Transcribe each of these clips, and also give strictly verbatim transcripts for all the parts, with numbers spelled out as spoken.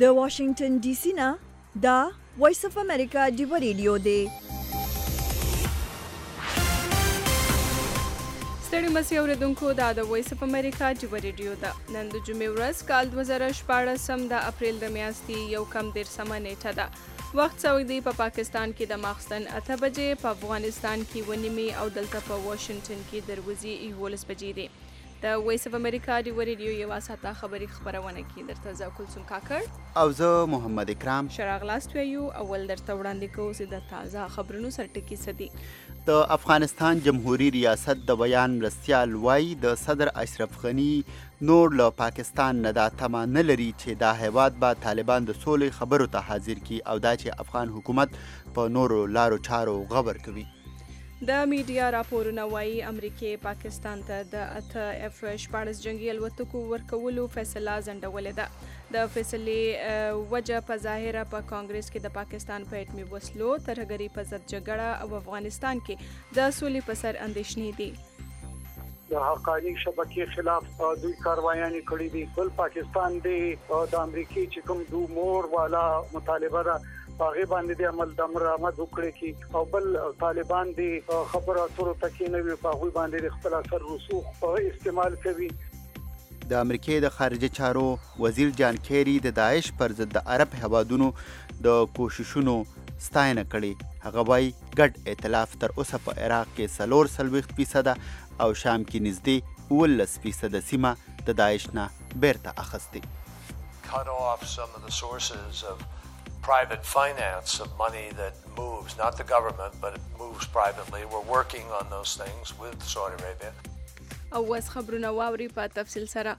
د واشنگټن ډي سي نه دا وایس اف امریکا ډیو ریډیو دی. ستړي مسئ اوریدونکو، دا د وایس اف امریکا ډیو ریډیو ده. نن د جمعې ورځ کال دوه زره شپاړسم د اپریل د میاشتې یو کم دېرشمه نیټه ده. وخت سعودي په پاکستان کې د ماخستن اته بجې، په افغانستان کې اوه نیمې او دلته په واشنګټن کې د ورځې یولس بجې دي. د وایس اف امریکا ډیو ریډیو یوه ساعته خبري خپرونه کې درته زه کلثوم کاکړ او زه محمد اکرام شراغلاست ویو. اول درته وړاندې کوو چې د تازه خبرونو سرټکي څه دي. د افغانستان جمهوری ریاست د بیان مرستیال وایي د صدر اشرف غني نور له پاکستان نه دا تمه نه لري چې دا هیواد به طالبان د سولې خبرو ته حاضر کړي او دا چې افغان حکومت په نورو لارو چارو غبر کوي. د میډیا راپورونه وایي امریکې پاکستان ته د اته اف شپاړس جنگي الوتکو ورکولو فیصله ځنډولې ده. د فیصلې وجه په ظاهره په کانګرس کې د پاکستان په اټمي وسلو، ترهګرۍ په ضد جګړه او افغانستان کې د سولې په سر اندېښنې دي. د حقاني شبکې خلاف دوی کاروایانې کړې دي. بل پاکستان دی د امریکای چې کوم دو مور والا مطالبه ده هغه باندې د عمل د مرامت وکړي کی او بل طالبان دی خبره اترو تکي نه وي، په هغه باندې خپل اثر رسوخ استعمال کوي. د امریکای د خارجه چارو وزیر جان کیری د داعش پر ضد د عرب هوادونو د کوششونو ستاینه کړې. هغه وايي ګډ ائتلاف تر اوسه په عراق کې څلور څلوېښت فیصده او شام کې نږدې اوولس فیصده سیمه د داعش نه بیرته اخیستې. Cut off some of the sources of private finance of money that moves, not the government, but it moves privately. We're working on those things with Saudi Arabia. او واس خبرونه واوري په تفصیل سره.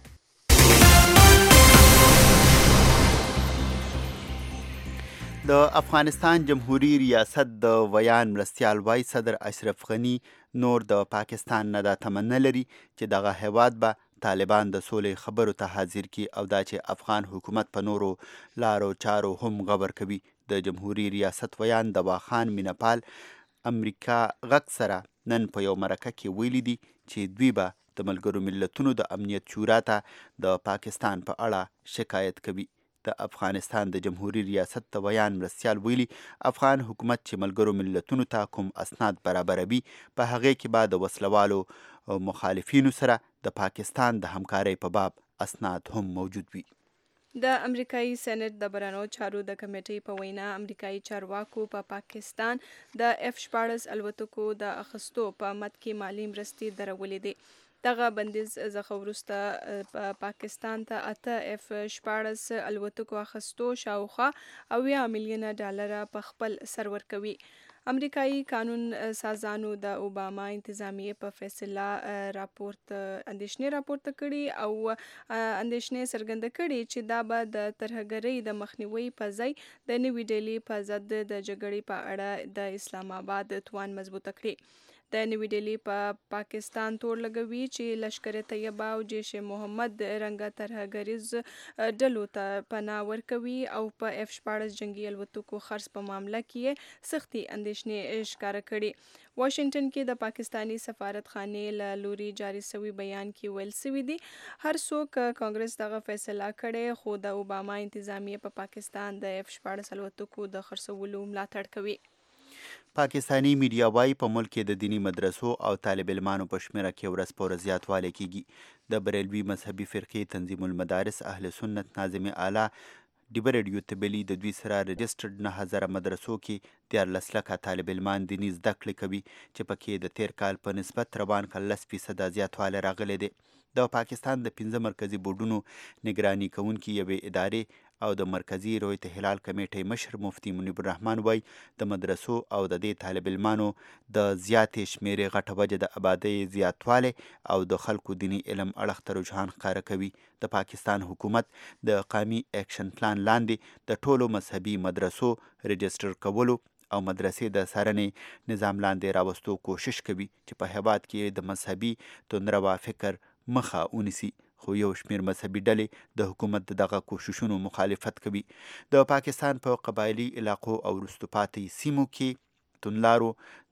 د افغانستان جمهوری ریاست د بیان مرستیال وایي صدر اشرف غني نور د پاکستان نه دا تمه نه لري چې دغه هیواد به طالبان د سولې خبرو ته حاضر کی او دا چې افغان حکومت په نورو لارو چارو هم غبر کوي. د جمهوری ریاست ویان د واخان مینپال امریکا غږ سره نن په یو مرکه کې ویلي دي چې دوی به د ملګرو ملتونو د امنیت شورا ته د پاکستان په اړه شکایت کوي. د افغانستان د جمهوری ریاست د بیان مرستیال ویلي افغان حکومت چې ملګرو ملتونو ته کوم اسناد برابروي په هغې کې به د وسلوالو مخالفینو سره د پاکستان د همکارۍ په باب اسناد هم موجود وي. د امریکایي سېنات د بهرنیو چارو د کمیټې په وینا امریکایي چارواکو په پا پاکستان د اف شپاړس الوتکو د اخیستو په مد کې مالي مرستې درولې دي. دغه بندیز څخه وروسته په پاکستان ته اته اف شپاړس الوتکو اخیستو شاوخوا اویا میلیونه ډالره په خپل سر ورکوي. امریکایي قانون سازانو د اوباما انتظامیې په فیصله راپورت اندېښنې راپورته کړي او اندېښنې څرګنده کړي چې دا به د ترهګرۍ د مخنیوي په ځای د نوې ډیلي په ضد د جګړې په اړه د اسلام آباد توان مضبوطه کړي. د نوې ډیلي په پاکستان تور لګوي چې لشکر طیبه او جیش محمد رنګه ترهګریز ډلو ته پناه ورکوي او په اف شپاړس جنگي الوتکو خرڅ په معامله کې سختي اندېښنې ښکاره کړي. واشنګټن کې د پاکستانی سفارتخانې له لوري جاري شوي بیان کې ویل شوي دي هر څوک کانګرس دغه فیصله کړي خو د اوباما انتظامیې په پاکستان د اف شپاړس الوتکو د خرڅولو ملاتړ کوي. پاکستانی میډیا وایي په ملک کې د دینی مدرسو او طالب علمانو په شمیره کې ورځ په ورځ زیاتوالی کیږي. د بریلوي مذهبي فرقې تنظیم المدارس اهل سنت ناظم اعلی ډیبه ریډیو ته بلی د دوی سره رجسټرډ نه هزاره مدرسو کې دیارلس لکه طالب علمان دیني زده کړې کوي چې پکې د تیر کال په نسبت روان کال لس فیصده زیاتوالی راغلی دی. د پاکستان د پنځه مرکزي بورډونو نگراني کوونکي یوې ادارې او د مرکزي رویت هلال کمیټې مشر مفتي منیب الرحمن وایي د مدرسو او د دې طالب علمانو د زیاتې شمیرې غټه وجه د آبادۍ زیاتوالی او د خلکو دیني علم اړخ ته رجحان ښکاره کوي. د پاکستان حکومت د قومي اکشن پلان لاندې د ټولو مذهبي مدرسو رجسټر کولو او مدرسې د څارنې نظام لاندې راوستو کوشش کوي چې په هیواد کې د مذهبي توندروا فکر مخه ونیسي. خو یو شمیر مذهبي ډلې د حکومت دغه کوششونو مخالفت کوي. د پاکستان په قبایلي علاقو او وروسته پاتې سیمو کې توندلارو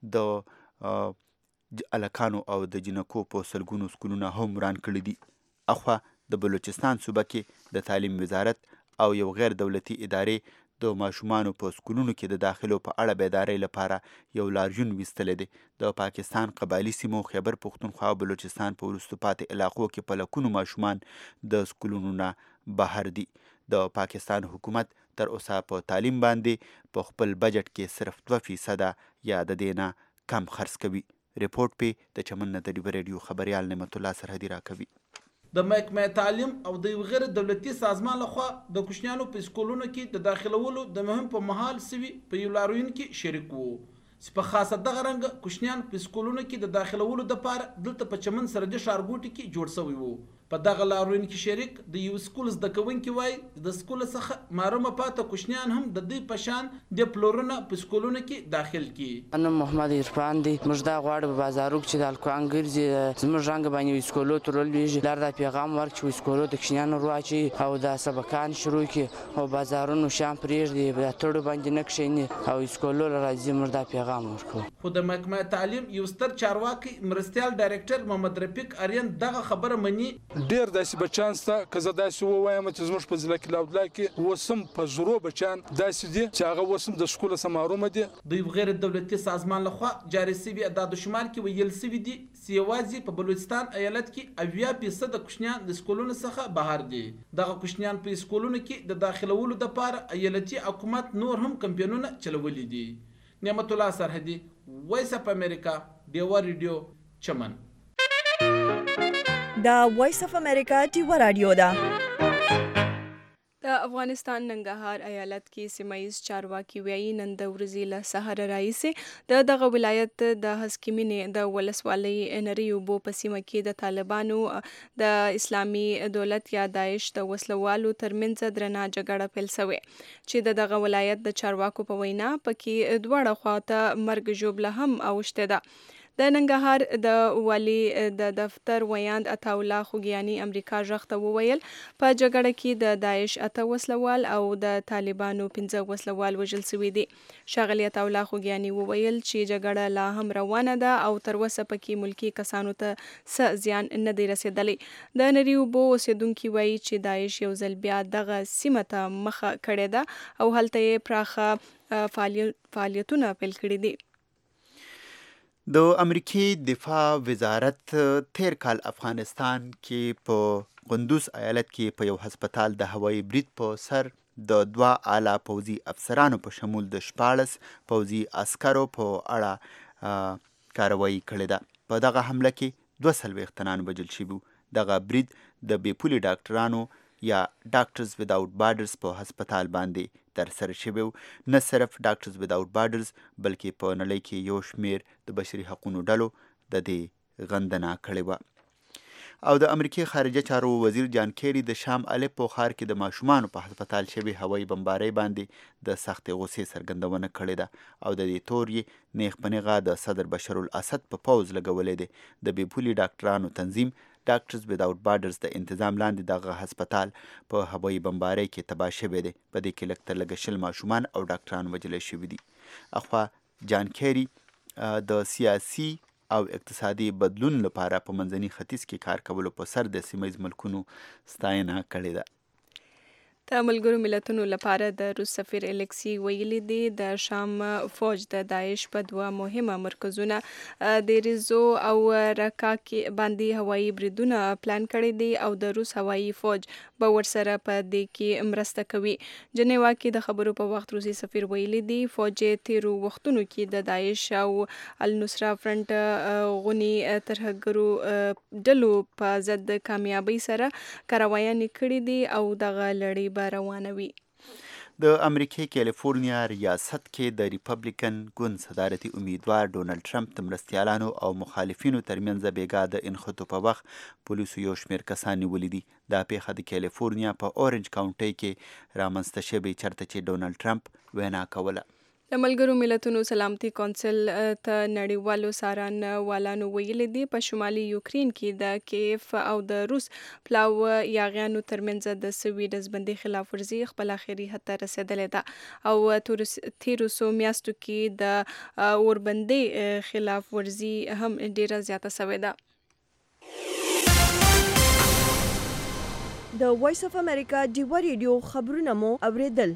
د الکانو او د جنکو په سلګونو سکولونه هم وران کړي دي. اخوا د بلوچستان صوبه کې د تعلیم وزارت او یو غیر دولتي ادارې د ماشومانو په سکولونو کې د داخلو په اړه بیدارۍ لپاره یو لاریون ویستلی دی. د پاکستان قبایلي سیمو خیبر پښتونخوا او بلوچستان په وروستو پاتې علاقو کې په لکونو ماشومان د سکولونو نه بهر دي. د پاکستان حکومت تر اوسه په تعلیم باندې په خپل بجټ کې صرف دوه فیصده یا د دې نه کم خرڅ کوي. ریپورټ پې د چمن نه د ډیبه ریډیو خبریال نعمت الله سرحدي راکوي. د محکمه تعلیم او د یو غیر دولتي سازمان لخوا د کوچنیانو په سکولونو کې د داخلولو د مهم په مهال سوي په یو لاریون کې شریک وو. چې په خاصه دغه رنګ کوچنیان په سکولونو کې د داخلولو دپاره دلته په چمن سرحدي ښارګوټي کې جوړ شوی وو. په دغه لاریون کې شریک د یو سکول زده کوونکي وایي د سکول څخه معلومه پاته کوچنیان هم د دوی په شان د پلورونه په سکولونو کې داخل کړي. انا محمد عرفان دی موږ دا غواړو په بازارو کې د الکوان ګرځي زموږ رنګ باندې سکولو ترول ویږي لار دا پیغام ورکړي سکولو د کوچنیانو رواچي او د سبقان شروع کړي او بازارونو شام پرېږدي د تړو باندې نه کښیني او سکولو راځي موږ دا پیغام ورکړو. خو د محکمه تعلیم یو ستر چارواکي مرستیال ډایرکټر محمد رفیق اریان دغه خبره مني. ډیر داسې بچان شته که زه داسې ووایم چې زموږ په ضلع کې لاودلا کې اوس هم په زرو بچان داسې دي چې هغه اوس هم د سکوله څخه محرومه دي. د یو غیر دولتي سازمان لخوا جاري سوي اعداد و شمار کې ویل سوي دي چې یوازې په بلوچستان ایالت کې اویا فیصده کوچنیان د سکولونو څخه بهر دي. دغه کوچنیان په سکولونو کې د داخلولو دپاره ایالتي حکومت نور هم کمپینونه چلولي دي. نعمت الله سرحدي، وایس اف امریکا، ډیوا ریډیو، چمن. دا وایس اف امریکا ډیوا رادیو ده. د افغانستان ننګرهار ایالت کې سیمایي چارواکي وایي نن د ورځې له سهاره راهیسې د دغه ولایت د هسکمینې د ولسوالۍ نری اوبو په سیمه کې د طالبانو د اسلامي دولت یا داعش د وسلوالو ترمنځ درنه جګړه پیل شوې چې د دغه ولایت د چارواکو په وینا پکې دواړه خواته مرګ ژوبله هم اوشته ده. د ننګرهار د والي د دفتر ویاند عطاالله خوږیاني امریکا غږ ته وویل په جګړه کې د داعش اته وسلوال او د طالبانو پنځه وسلوال وژل شوي دي. ښاغلي عطاالله خوږیاني وویل چې جګړه لا هم روانه ده او تر اوسه پکې ملکي کسانو ته څه زیان نه دی رسېدلی. د نری اوبو اوسېدونکي وایي چې داعش یو ځل بیا دغه سیمه ته مخه کړې ده او هلته یې پراخه فعالیتونه پیل کړي دي. د امریکې دفاع وزارت تیر کال افغانستان کې په قندوز ایالت کې په یو هسپتال د هوایي برید په سر د دوه اعلی پوځي افسرانو په شمول د شپاړس پوځي عسکرو په اړه کاروایی کړې ده. په دغه حمله کې دوه څلوېښت تنان وژل شوي. دغه برید د بې پولې ډاکټرانو یا ډاکټرز وداوټ بارډرز په هسپتال باندې ترسره شوی. نه صرف ډاکټرز وداوټ بارډرز بلکې په نړۍ کې یو شمیر د بشري حقوقو ډلو د دې غندنه کړې وه. او د امریکې خارجه چارو وزیر جان کیری د شام الپو ښار کې د ماشومانو په هسپتال شوي هوایي بمبارۍ باندې د سختې غوسې څرګندونه کړې ده او د دې تور یې نیغ په نیغه د صدر بشر الاسد په پوځ لګولی دی. د بې پولې ډاکټرانو تنظیم ډاکټرز وداوټ بارډرز د انتظام لاندې دغه هسپتال په هوایي بمبارۍ کې تباه شوی دی. په دې کې لږ تر لږه شل ماشومان او ډاکټران وژلی شوي دي. اخوا جان کیری د سیاسي او اقتصادي بدلون لپاره په منځني ختیځ کې کار کولو په سر د سیمه ییز ملکونو ستاینه کړې ده. د ملګرو ملتونو لپاره د روس سفیر الکسی ویلي دی د شام فوج د داعش په دوه مهمه مرکزونه د ریزو او رکا کې باندې هوایي بریدونه پلان کړي دي او د روس هوایي فوج به ورسره په دې کې مرسته کوي. جنیوا کې د خبرو په وخت روسي سفیر ویلي دی فوج تیرو وختونو کې د داعش او النصره فرنٹ غونی ترهګرو ډلو په ضد کامیابی سره کاروایانې کړي دي او دغه لړۍ روانوي. د امریکې کالیفورنیا ریاست کې د ریپبلیکن ګوند صدارتي امیدوار ډونالډ ټرمپ د مرستیالانو او مخالفینو ترمنځ بیګا د انخطو په وخت پولیسو یو شمېر کسان نیولي دي. دا پیښه د کالیفورنیا په اورنج کاونټي کې رامنځته شوې چېرته چې ډونالډ ټرمپ وینا کوله. د ملګرو ملتونو سلامتي کونسل ته نړیوالو څارن والانو ویلي دي په شمالي یوکرین کې د کیف او د روس پلاو یاغیانو ترمنځ د سوي ډزبندۍ خلاف ورزي خپل اخري حد ته رسېدلې ده او تیرو څو میاشتو کې د اوربندۍ خلاف ورزي هم ډیره زیاته شوې ده. د وایس اف امریکا ډیوه ریډیو خبرونه مو اوریدل.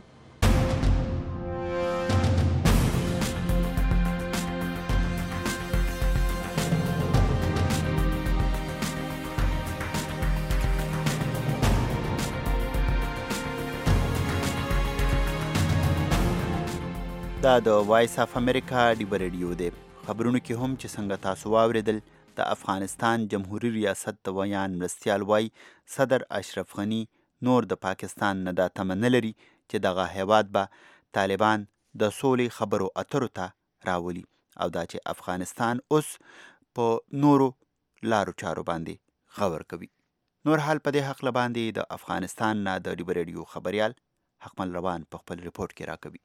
دا د وایس اف امریکا ډیوه ریډیو دی. خبرونو کې هم چې څنګه تاسو واوریدل، د افغانستان جمهوریت ریاست د ویان مرستیال وایي صدر اشرف غني نور د پاکستان نه دا تمه نه لري چې دغه هیواد به طالبان د سولې خبرو اترو ته راولي او دا چې افغانستان اوس په نورو لارو چارو باندې غور کوي. نور حال په دې هکله باندې د افغانستان نه د ډیوه ریډیو خبریال حکمل روان په خپل رپورټ کې راکوي.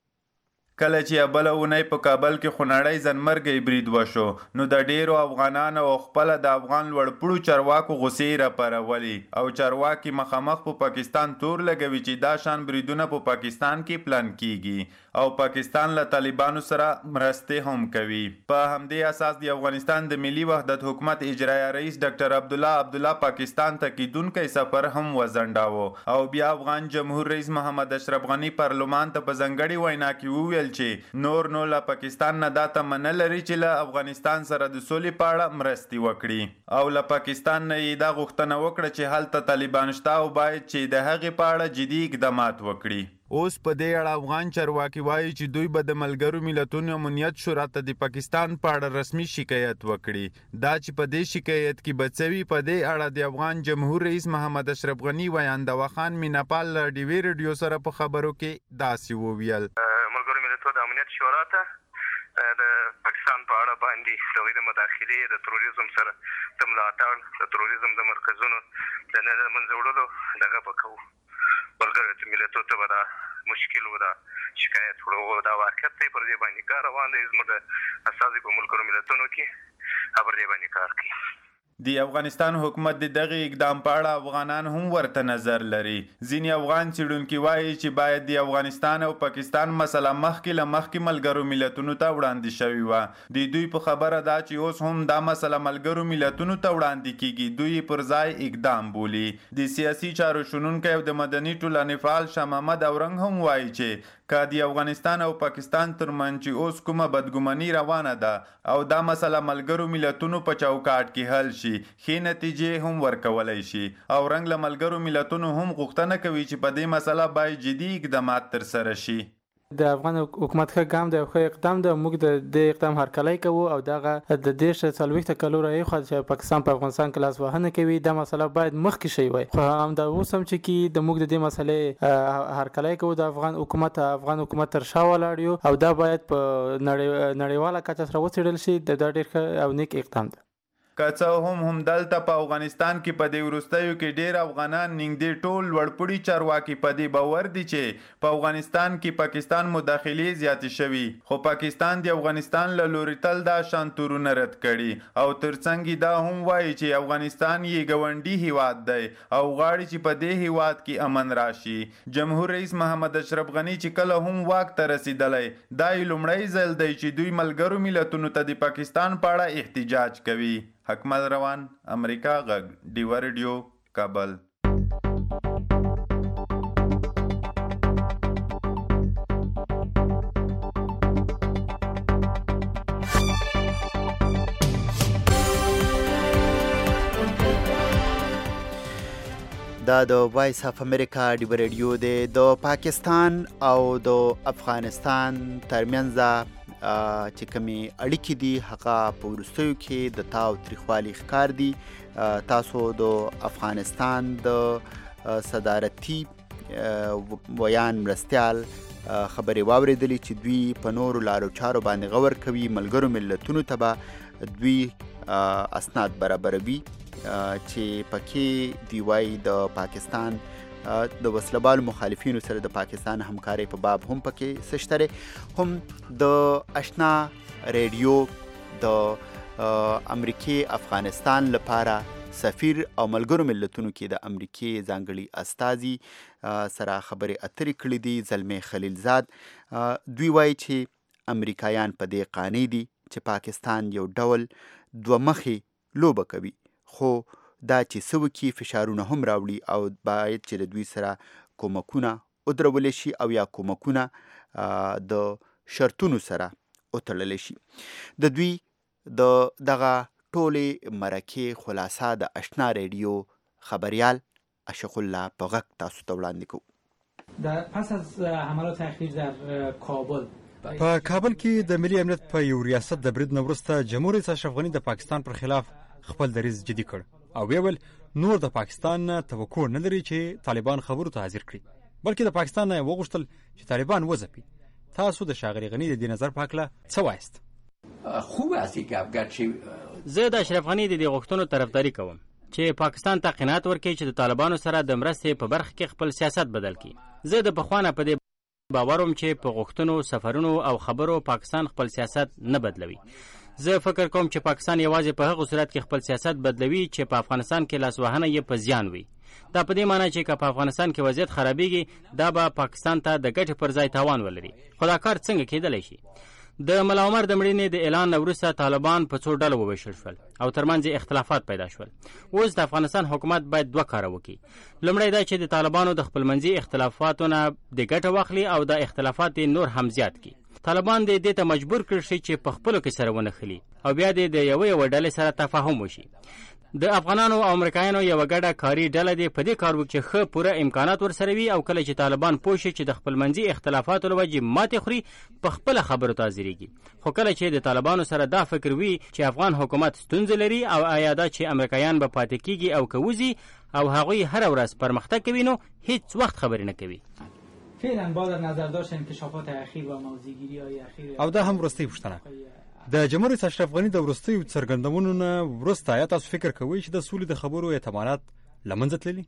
کله چې بله اونۍ په کابل کې خونړی ځنمرګی برید وشو نو د ډیرو افغانانو او خپله د افغان لوړپوړو چارواکو غوسې راپارولي او چارواکي مخامخ په پاکستان تور لګوي چې دا شان بریدونه په پاکستان کې پلان کیږي او پاکستان له طالبانو سره مرستې هم کوي. په همدې اساس د افغانستان د ملي وحدت حکومت اجرایه رئیس ډاکټر عبدالله عبدالله پاکستان ته کیدونکی سفر هم وځنډاوه او بیا افغان جمهور رئیس محمد اشرف غني پارلمان ته په ځانګړې وینا کې وویل چې نور نو له پاکستان نه دا تمه نه لري چې له افغانستان سره د سولې په اړه مرستې وکړي او له پاکستان نه یې دا غوښتنه وکړه چې هلته طالبان شته او باید چې د هغې په اړه جدي اقدامات وکړي. اوس په دې اړه افغان چارواکي وایي چې دوی به د ملګرو ملتونو امنیت شورا ته د پاکستان په اړه رسمي شکایت وکړي. دا چې په دې شکایت کې به څه وي په دې اړه د افغان جمهور رئیس محمد اشرف غني ویاندوه خان میناپال له ډیوې ریډیو سره په خبرو کې داسې وویل. ملګرو ملتونو د امنیت شورا ته د پاکستان په اړه باندې د هغوی د مداخلې د تروریزم سره د ملاتړ د تروریزم د مرکزونو د نه د منځه وړلو دغه به کوو. ملګرو ملتونو ته به دا مشکل و دا شکایت وړو دا واقعیت دی پر دې باندې کار روان دی. زموږ د استازي په ملګرو ملتونو کې پر دې باندې کار کوي. د افغانستان حکومت د دغه اقدام په اړه افغانان هم ورته نظر لري. ځینې افغان څېړونکي وایي چې باید د افغانستان او پاکستان مسله مخکې له مخکې ملګرو ملتونو ته وړاندې شوې وه. د دوی په خبره دا چې اوس هم دا مسله ملګرو ملتونو ته وړاندې کیږي دوی پر ځای اقدام بولي. د سیاسي چارو شنونکی او د مدني ټولنې فعال شاه محمد اورنګ هم وایي چې که د افغانستان او پاکستان ترمنځ چې اوس کومه بدګماني روانه ده او دا مسله ملګرو ملتونو په چوکاټ کې حل شي ښې نتیجې هم ورکولی شي. او رنګ له ملګرو ملتونو هم غوښتنه کوي چې په دې مسله باید جدي اقدامات ترسره شي. د افغان حکومت ښه ګام دی او ښه اقدام دی. موږ د دې اقدام هرکلی کوو او دغه د دېرش څلوېښته کالو راهیخوا چې پاکستان په افغانستان کې لاسوهنه کوي دا مسله باید مخکې شوې وای. خو همدا اوس هم چې کې د موږ د دې مسلې هرکلی کوو د افغان حکومت افغان حکومت تر شا ولاړ یو او دا باید په نړیواله کچه سره وڅېړل شي. دا ډېر ښه او نیک اقدام دی. که څه هم هم دلته په افغانستان کې په دې وروستیو کې ډېر افغانان نږدې ټول لوړپوړي چارواکي په دې باور دي چې په افغانستان کې پاکستان مداخلې زیاتې شوي خو پاکستان د افغانستان له لوري تل دا شان تورونه رد کړي او ترڅنګ دا هم وایي چې افغانستان یې ګاونډي هیواد دی او غواړي چې په دې هیواد کې امن راشي. جمهور رئیس محمد اشرف غني چې کله هم واک ته رسېدلی دا یې لومړی ځل دی چې دوی ملګرو ملتونو ته د پاکستان په اړه احتجاج کوي. حکمل روان امریکا غږ ډیوه ریډیو کابل. دا د وایس اف امریکا ډیوه ریډیو دی. د پاکستان او د افغانستان ترمنځ چې کومې اړیکې دي هغه په وروستیو کې د تاو تریخوالي ښکار دي. تاسو د افغانستان د صدارتي ویان مرستیال خبرې واورېدلې چې دوی په نورو لارو چارو باندې غور کوي. ملګرو ملتونو ته به دوی اسناد برابروي چې پکې دی وایي د پاکستان د وسله‌بالو مخالفینو سره د پاکستان همکارۍ په باب هم پکې څه شته. هم د اشنا ریډیو د امریکې افغانستان لپاره سفیر او ملګرو ملتونو کې د امریکې ځانګړي استازي سره خبرې اترې کړې دي. زلمي خلیلزاد دوی وایي چې امریکایان په دې قانع دي چې پاکستان یو ډول دوه مخې لوبه کوي خو دا چې څه وکړي فشارونه هم راوړي او باید چې د دوی سره کومکونه ودرول شي او یا کومکونه د شرطونو سره وتړل شي. د دوی د دغه ټولې مرکې خلاصه د اشنا ریډیو خبریال اشق الله په غږ تاسو ته وړاندې کوو. در پس از حملات اخیر در کابل په کابل کې د ملي امنیت په یو ریاست د برید نه وروسته جمهور رئیس اشرف غني د پاکستان پر خلاف خپل دریځ جدي کړ او ویل نور د پاکستان نه توقع نه لري چې طالبان خبرو ته حاضر کړي، بلکې د پاکستان نه وغوښتل چې طالبان وځپي. تاسو د ښاغلي غني د دې نظر په هکله څه وایست؟ خوب است که افغانچی زه د اشرف غني د دې غوښتنو طرفداري کوم چې پاکستان ته قناعت ورکړي چې د طالبانو سره د مرستې په برخه کې خپل سیاست بدل کړي. زه د پخوانه په دې باوروم چې په غوښتنو، سفرونو او خبرو پاکستان خپل سیاست نه بدلوي. زه فکر کوم چې پاکستان یوازې په هغه صورت کې خپل سیاست بدلوي چې په افغانستان کې لاسوهنه یې په زیان وي. دا په دې معنی چې که په افغانستان کې وضعیت خرابېږي دا به پاکستان ته د ګټې پر ځای تاوان ولري. خو دا کار څنګه کېدلی شي؟ د ملا عمر د مړینې د اعلان نه وروسته طالبان په څو ډلو وویشل شول او ترمنځ یې اختلافات پیدا شول. اوس د افغانستان حکومت باید دوه کاره وکړي. لومړی دا چې د طالبانو د خپلمنځي اختلافاتو نه د ګټه واخلي او د اختلافات نور هم زیات کړي. طالبان د دې ته مجبور کړي شي چې په خپلو کې سره ونښلي او بیا د یوې یوې ډلې سره تفاهم وشي. د افغانانو او امریکایانو یو ګډه کاری ډله دی په دې کار وکړي چې ښه پوره امکانات ورسره وي او کله چې طالبان پوه شي چې د خپلمنځي اختلافاتو له وجې ماتې خوري په خپله خبرو ته حاضرېږي. خو کله چې د طالبانو سره دا فکر وي چې افغان حکومت ستونزه لري او آیا دا چې امریکایان به پاتې کیږي او که وځي او هغوی هره ورځ پرمختګ کوي نو هیڅ وخت خبرې نه کوي. فعلا با در نظر داشت انکشافات اخیر و موضوعگیری‌های اخیر او دا هم وروستۍ پوښتنه د جمهور رئیس اشرف غني د وروستیو څرګندونو نه وروسته آیا تاسو فکر کوئ چې د سولې د خبرو احتمالات له منځه تللي؟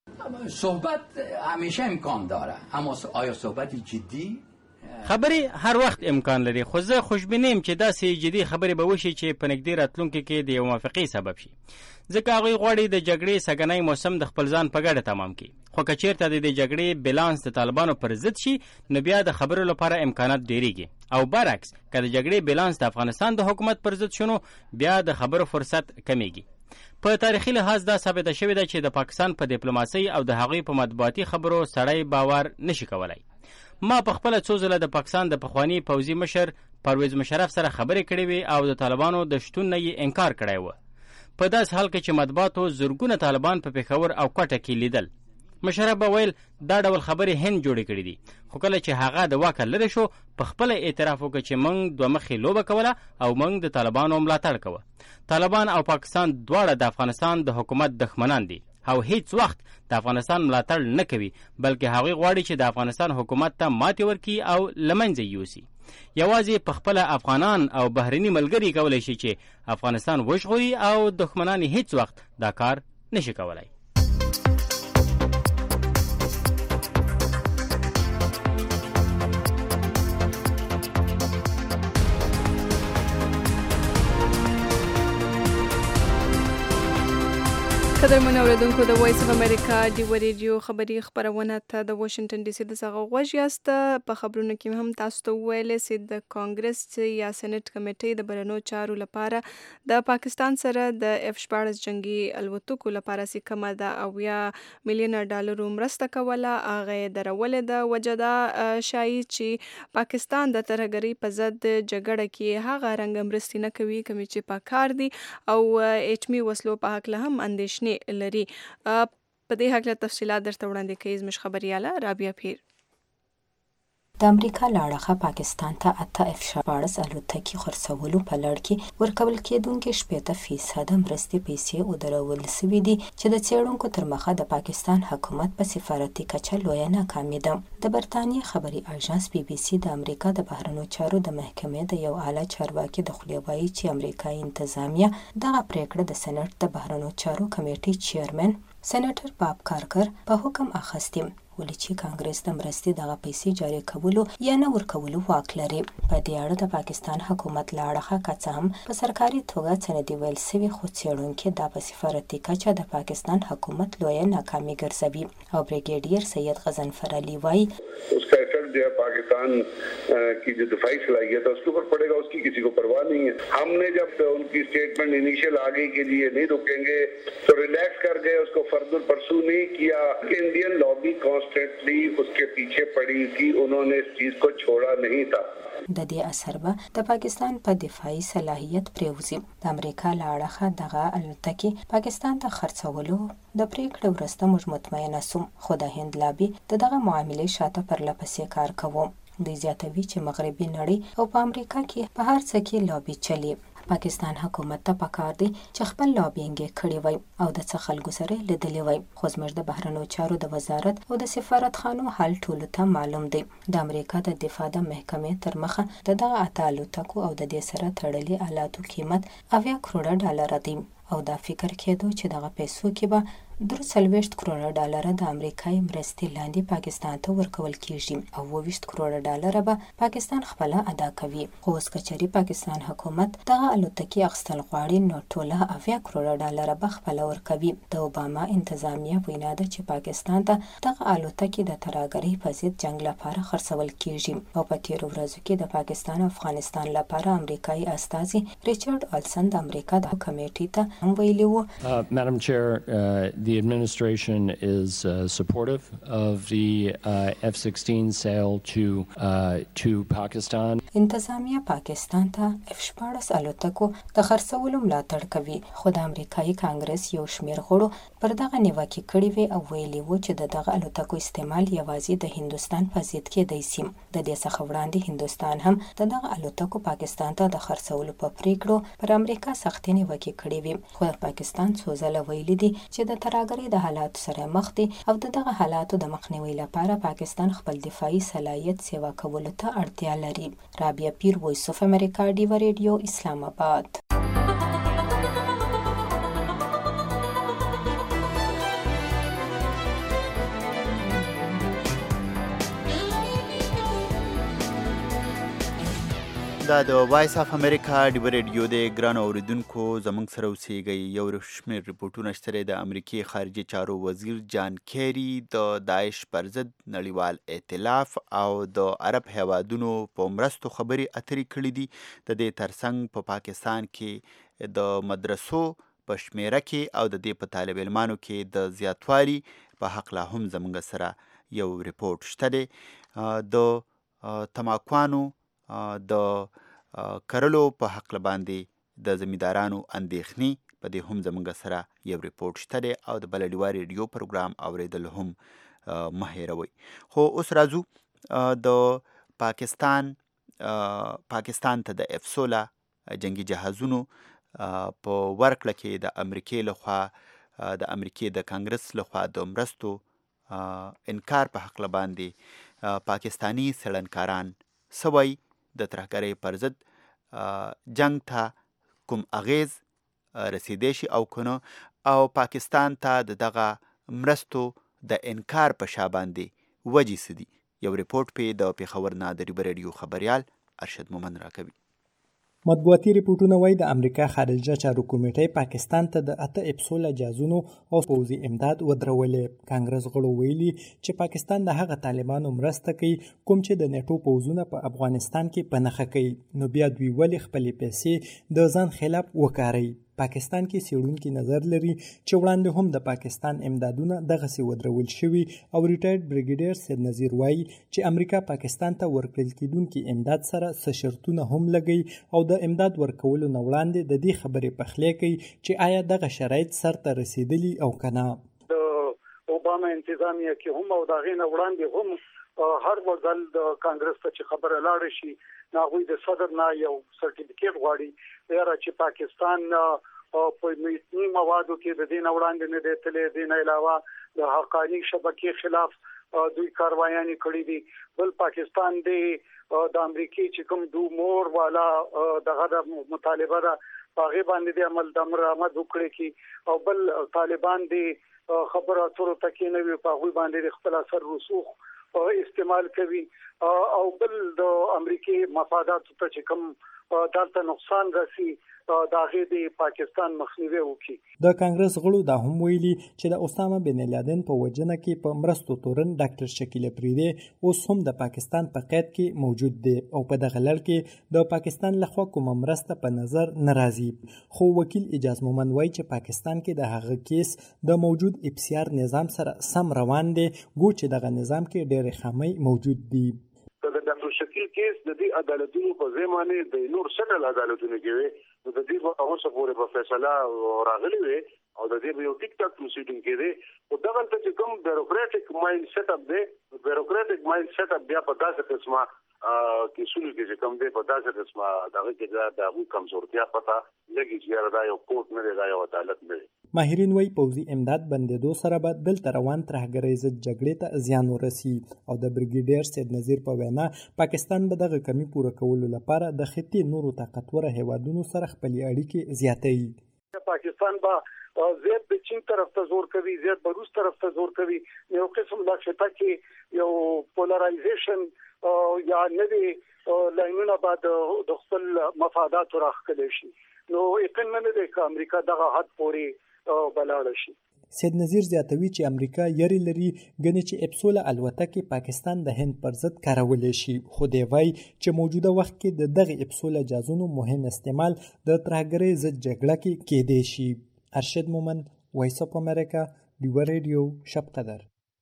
صحبت همیشه امکان داره اما آیا صحبت جدی؟ خبرې هر وخت امکان لري خو زه خوشبینه یم چې داسې جدي خبرې به وشي چې په نږدې راتلونکي کې د یو موافقې سبب شي، ځکه هغوی غواړي د جګړې سږنی موسم د خپل ځان په ګډه تمام کړي. خو که چېرته د دې جګړې بیلانس د طالبانو پر ضد شي نو بیا د خبرو لپاره امکانات ډېرېږي او برعکس که د جګړې بیلانس د افغانستان د حکومت پر ضد شنو بیا د خبرو فرصت کمیږي. په تاریخي لحاظ دا ثابته شوې ده چې د پاکستان په ډیپلوماسۍ او د هغوی په مطبوعاتي خبرو سړی باور نشي کولی. ما په خپله څو ځله د پاکستان د پخواني پوځي مشر پرویز مشرف سره خبرې کړې وې او د طالبانو د شتون نه یې انکار کړی و. په داس حال کې چې مطبوعاتو زرګونه طالبان په پېښور او کوټه کې لیدل. مشرف به ویل دا ډول خبرې هند جوړې کړې دي، خو کله چې هغه د واکه لرې شو په خپله اعتراف وکړه چې موږ دوه مخې لوبه کوله او موږ د طالبانو ملاتړ کوه. طالبان او پاکستان دواړه د افغانستان د حکومت دښمنان دي او هیڅ وخت د افغانستان ملاتړ نه کوي، بلکې هغوی غواړي چې د افغانستان حکومت ته ماتې ورکړي او له منځه یوسي. یوازې په خپله افغانان او بهرني ملګري کولی شي چې افغانستان وژغوري او دښمنان هیڅ وخت دا کار نشي کولی. قدرمن اوریدونکو د وایس اف امریکا ډیو ریډیو خبري خبرونه ته د واشنگټن ډي سي د څخه غوږ یاست. په خبرونو کې هم تاسو ته وویل چې د کانګرس یا سېنات کمیټې د بهرنیو چارو لپاره د پاکستان سره د اف شپاړس جنگي الوتکو لپاره چې کومه د اویا میلیونه ډالرو مرسته کوله هغه یې درولې ده. وجه دا ښایي چې پاکستان د ترهګرۍ په ضد جګړه کې هغه رنګه مرستې نه کوي کومې چې پکار دي او اټمي وسلو په هکله هم اندېښنې لري. په دې هکله تفصیلات درته وړاندې کوي زموږ خبریاله رابعه پیر. د امریکا له اړخه پاکستان ته اته اف شپاړس الوتکې خرڅولو په لړ کې ورکول کېدونکې شپېته فیصده مرستې پیسې ودرول سوي دي چې د څېړونکو تر مخه د پاکستان حکومت په سفارتي کچه لویه ناکامي ده. د برتانیې خبري اژانس بي بي سي د امریکا د بهرنیو چارو د محکمې د یو اعلی چارواکي د خولې وایي چې امریکایي انتظامیه دغه پریکړه د سېنات د بهرنیو چارو کمیټې چیرمن سېنیټر باب کارکر په حکم اخیستې. ولې چې کانګرس د مرستې دغه پیسې جاري کولو یا نه ورکولو واک لري. په دې اړه د پاکستان حکومت له اړخه که څه هم په سرکاري توګه څه نه دي ویل سوي، خو څېړونکي دا په سفارتي کچه د پاکستان حکومت لویه ناکامي ګرځوي. او بریګیډیر سید غضنفر علي وایي उसका इफेक्ट जो है पाकिस्तान की जो दिफाई सलाहियत है उसके ऊपर पड़ेगा, उसकी किसी को परवाह नहीं है. हमने जब उनकी स्टेटमेंट इनिशियल आगे के लिए नहीं रुकेंगे तो रिलैक्स कर गए, उसको फर्दर परसू नहीं किया. इंडियन लॉबी कॉन्स्टेंटली उसके पीछे पड़ी थी, उन्होंने इस चीज को छोड़ा नहीं था. د دې اثر به د پاکستان په دفاعي صلاحیت پریوزي. د امریکا له اړخه دغه الوتکې پاکستان ته خرڅولو د پریکړې وروسته موږ مطمئنه سوم، خو د هند لابي د دغه معاملې شاته پرلپسې کار کوو. دوی زیاتوي چې مغربي نړۍ او په امریکا کې په هر څه کې لابي چلی. پاکستان حکومت ته پکار دی چې خپل لابینګ کړی وای او د څه خلکو سره لیدلی وای، خو زموږ د بهرنیو چارو د وزارت او د سفارتخانو حل ټولو ته معلوم دی. د امریکا د دفاع د محکمې تر مخه د دغه اته الوتکو او د دې سره تړلي آلاتو قیمت اویا کروڑه ډالر دی او دا فکر کېدو چې دغه پیسو کې به درې څلوېښت کروڑه ډالر د امریکایي مرستې لاندې پاکستان ته ورکول کیږي او اووه ویشت کروڑه ډالر به پاکستان خپل ادا کوي. خو اوس کچري پاکستان حکومت دغه الوتکې اخیستل غواړي نو ټوله اویا کروڑه ډالر به خپل ورکوي. د اوباما انتظامیه وینا ده چې پاکستان ته دغه الوتکې د ترهګرۍ په ضد جنگ لپاره خرڅول کیږي. او په تیرو ورځو کې د پاکستان او افغانستان لپاره امریکایي استازي ریچارډ آلسن د امریکا د کمیټې ته هم ویلي وو. Madam Chair, uh, the administration is uh, supportive of the uh, F sixteen sale to uh, to Pakistan. انتظامیه پاکستان ته اف شپاړس الوتکو د خرڅولو ملاتړ کوي، خو د امریکایي کانګرس یو شمېر غړو پر دغه نیوکې کړې وې او ویلي وو چې د دغه الوتکو استعمال یوازې د هندوستان په ضد کېدی سي. د دې څخه وړاندې هندوستان هم د دغه الوتکو پاکستان ته د خرڅولو په پریکړو پر امریکا سختې نیوکې کړې وې، خو پاکستان څو ځله ویلي دي چې د ترهګرۍ د حالاتو سره مخ دي او د دغه حالاتو د مخنیوي لپاره پاکستان خپل دفاعي صلاحیت سیوا کولو ته اړتیا لري. رابعه پیر، وایس اف امریکا، ډیوا ریډیو، اسلام آباد. دا د وایس اف امریکا ډیوا ریډیو د ګرانو اوریدونکو زموږ سره اوسیږئ. یو شمېر ریپورټونه شته د امریکې خارجي چارو وزیر جان کیری د داعش پر ضد نړیوال ائتلاف او د عرب هیوادونو په مرستو خبرې اترې کړې دي. د دې ترڅنګ په پاکستان کې د مدرسو په شمیره کې او د دې په طالب علمانو کې د زیاتوالي په هکله هم زموږ سره یو ریپورټ شته دی. د تماکوانو د کرلو په حق باندې د زمیندارانو اندېښنې په دې هم زموږ سره یو ریپورټ شته دی او د بل ډیوا ریډیو پروګرام اوریدل هم مه هېروئ. خو اوس راځو د پاکستان پاکستان ته د اف سوله جنگي جهازونو په ورکړه کې د امریکې لخوا د امریکې د کانګرس لخوا د مرستو انکار په حق باندې پاکستانی څېړنکاران سوی د ترهګرۍ پر ضد جنگ ته کوم اغیز رسیدی شي او کنه او پاکستان ته د دغه مرستو د انکار په شا باندې وجې څه دي. یو ریپورټ پې د پېښور نه د ډیوا ریډیو خبریال ارشد مومن راکوي. مطبوعاتي ریپورټونه وایي د امریکا خارجه چارو کمیټې پاکستان ته د اته اپسوله جازونو او پوځي امداد ودرولې. کانګرس غړو ویلي چې پاکستان د هغه طالبانو مرسته کوي کوم چې د نیټو پوځونه په افغانستان کې په نښه کوي، نو بیا دوی ولې خپلې پیسې د ځان خلاف وکاروي. پاکستان کې څېړونکي نظر لري چې وړاندې هم د پاکستان امدادونه دغسې ودرول شوي او ریټایرډ بریګیډیر سید نظیر وایي چې امریکا پاکستان ته ورکړل کېدونکي امداد سره څه شرطونه هم لګوي او د امداد ورکولو نه وړاندې د دې خبرې پخلی کوي چې آیا دغه شرایط سرته رسیدلي او که نه. د اوباما انتظامیه کې هم او د هغې نه وړاندې هم هر وځل د کانګرس ته چې خبره لاړه شي نو هغوی د صدر نه یو سرټیفیکیټ غواړي یاره چې پاکستان په میتني موادو کې د دې نه وړاندې نه دی تللی. دې نه علاوه د حقاني شبکې خلاف دوی کاروایانې کړي دي. بل پاکستان دی د امریکې چې کوم دو مور والا دغه د مطالبه ده هغه باندې د عمل د مرامت وکړي کی او بل طالبان د خبرو اترو تکې نه وي په هغه باندې خپل اثر رسوخ استعمال کوي او بل د امریکای مفادات ته چې کوم دلته نقصان راسي دا غي د پاکستان مخنیوي وکړي. د کانګرس غړو دا هم ویلي چې د اسامه بن لادن په وجنه کې په مرستو تورن ډاکټر شکیل افریدی اوس هم د پاکستان په قید کې موجود دی او په دغه لړ کې د پاکستان لخوا کومه مرسته په نظر ناراضي. خو وکیل اجاز مومن وایي چې پاکستان کې د هغه کیس د موجود اف سی آر نظام سره سم روان دی ګو چې دغه نظام کې ډېر خامي موجود دي. د ډاکټر شکیل کیس د دې عدالتونو په ځمانه د نور سټل عدالتونو کې وي نو د دې په اوسه پورې په فیصله راغلي وي او د دې یو ټیک ټاک پروسیډینګ کې دی او دغه ته چې کوم بیوروکراټیک مایند سیټ اپ دی بیوروکراټیک مایند سیټ اپ بیا په داسې قسمه کې سولې کې کوم دی په داسې قسمه دغه کې د هغه کمزورتیا پتا لګي چې دا یو کوټ نه دی دا یو عدالت نه دی. ماهرین وایي پوځي امداد بندېدو سره به دلته روان ترهګرۍ ضد جګړې ته زیان ورسي او د بریګیډیر سید نذیر په وینا پاکستان به دغه کمی پوره کولو لپاره د خطې نورو طاقتور هیوادونو سره خپلې اړیکې زیاتوي. پاکستان به زیات د چین طرف ته زور کوي زیات به روس طرف ته زور کوي یو قسم د شته کې یو پولرایزیشن یا نوې لاینونه بعد د خپل مفادات راخلي شي نو یقینا نه د امریکا دغه حد پوري بلاړ شي. سید نذیر زیاتوي چې امریکا یری لري ګنې چې اپسوله الوتکې پاکستان د هند پر ضد کارولې شي خو دی وایي چې موجوده وخت کې د دغه اپسوله جازونو مهم استعمال د ترهګرۍ ضد جګړه کې کېدی شي. ارشد مومن وایس اف امریکا ډیو ریډیو شب قدر.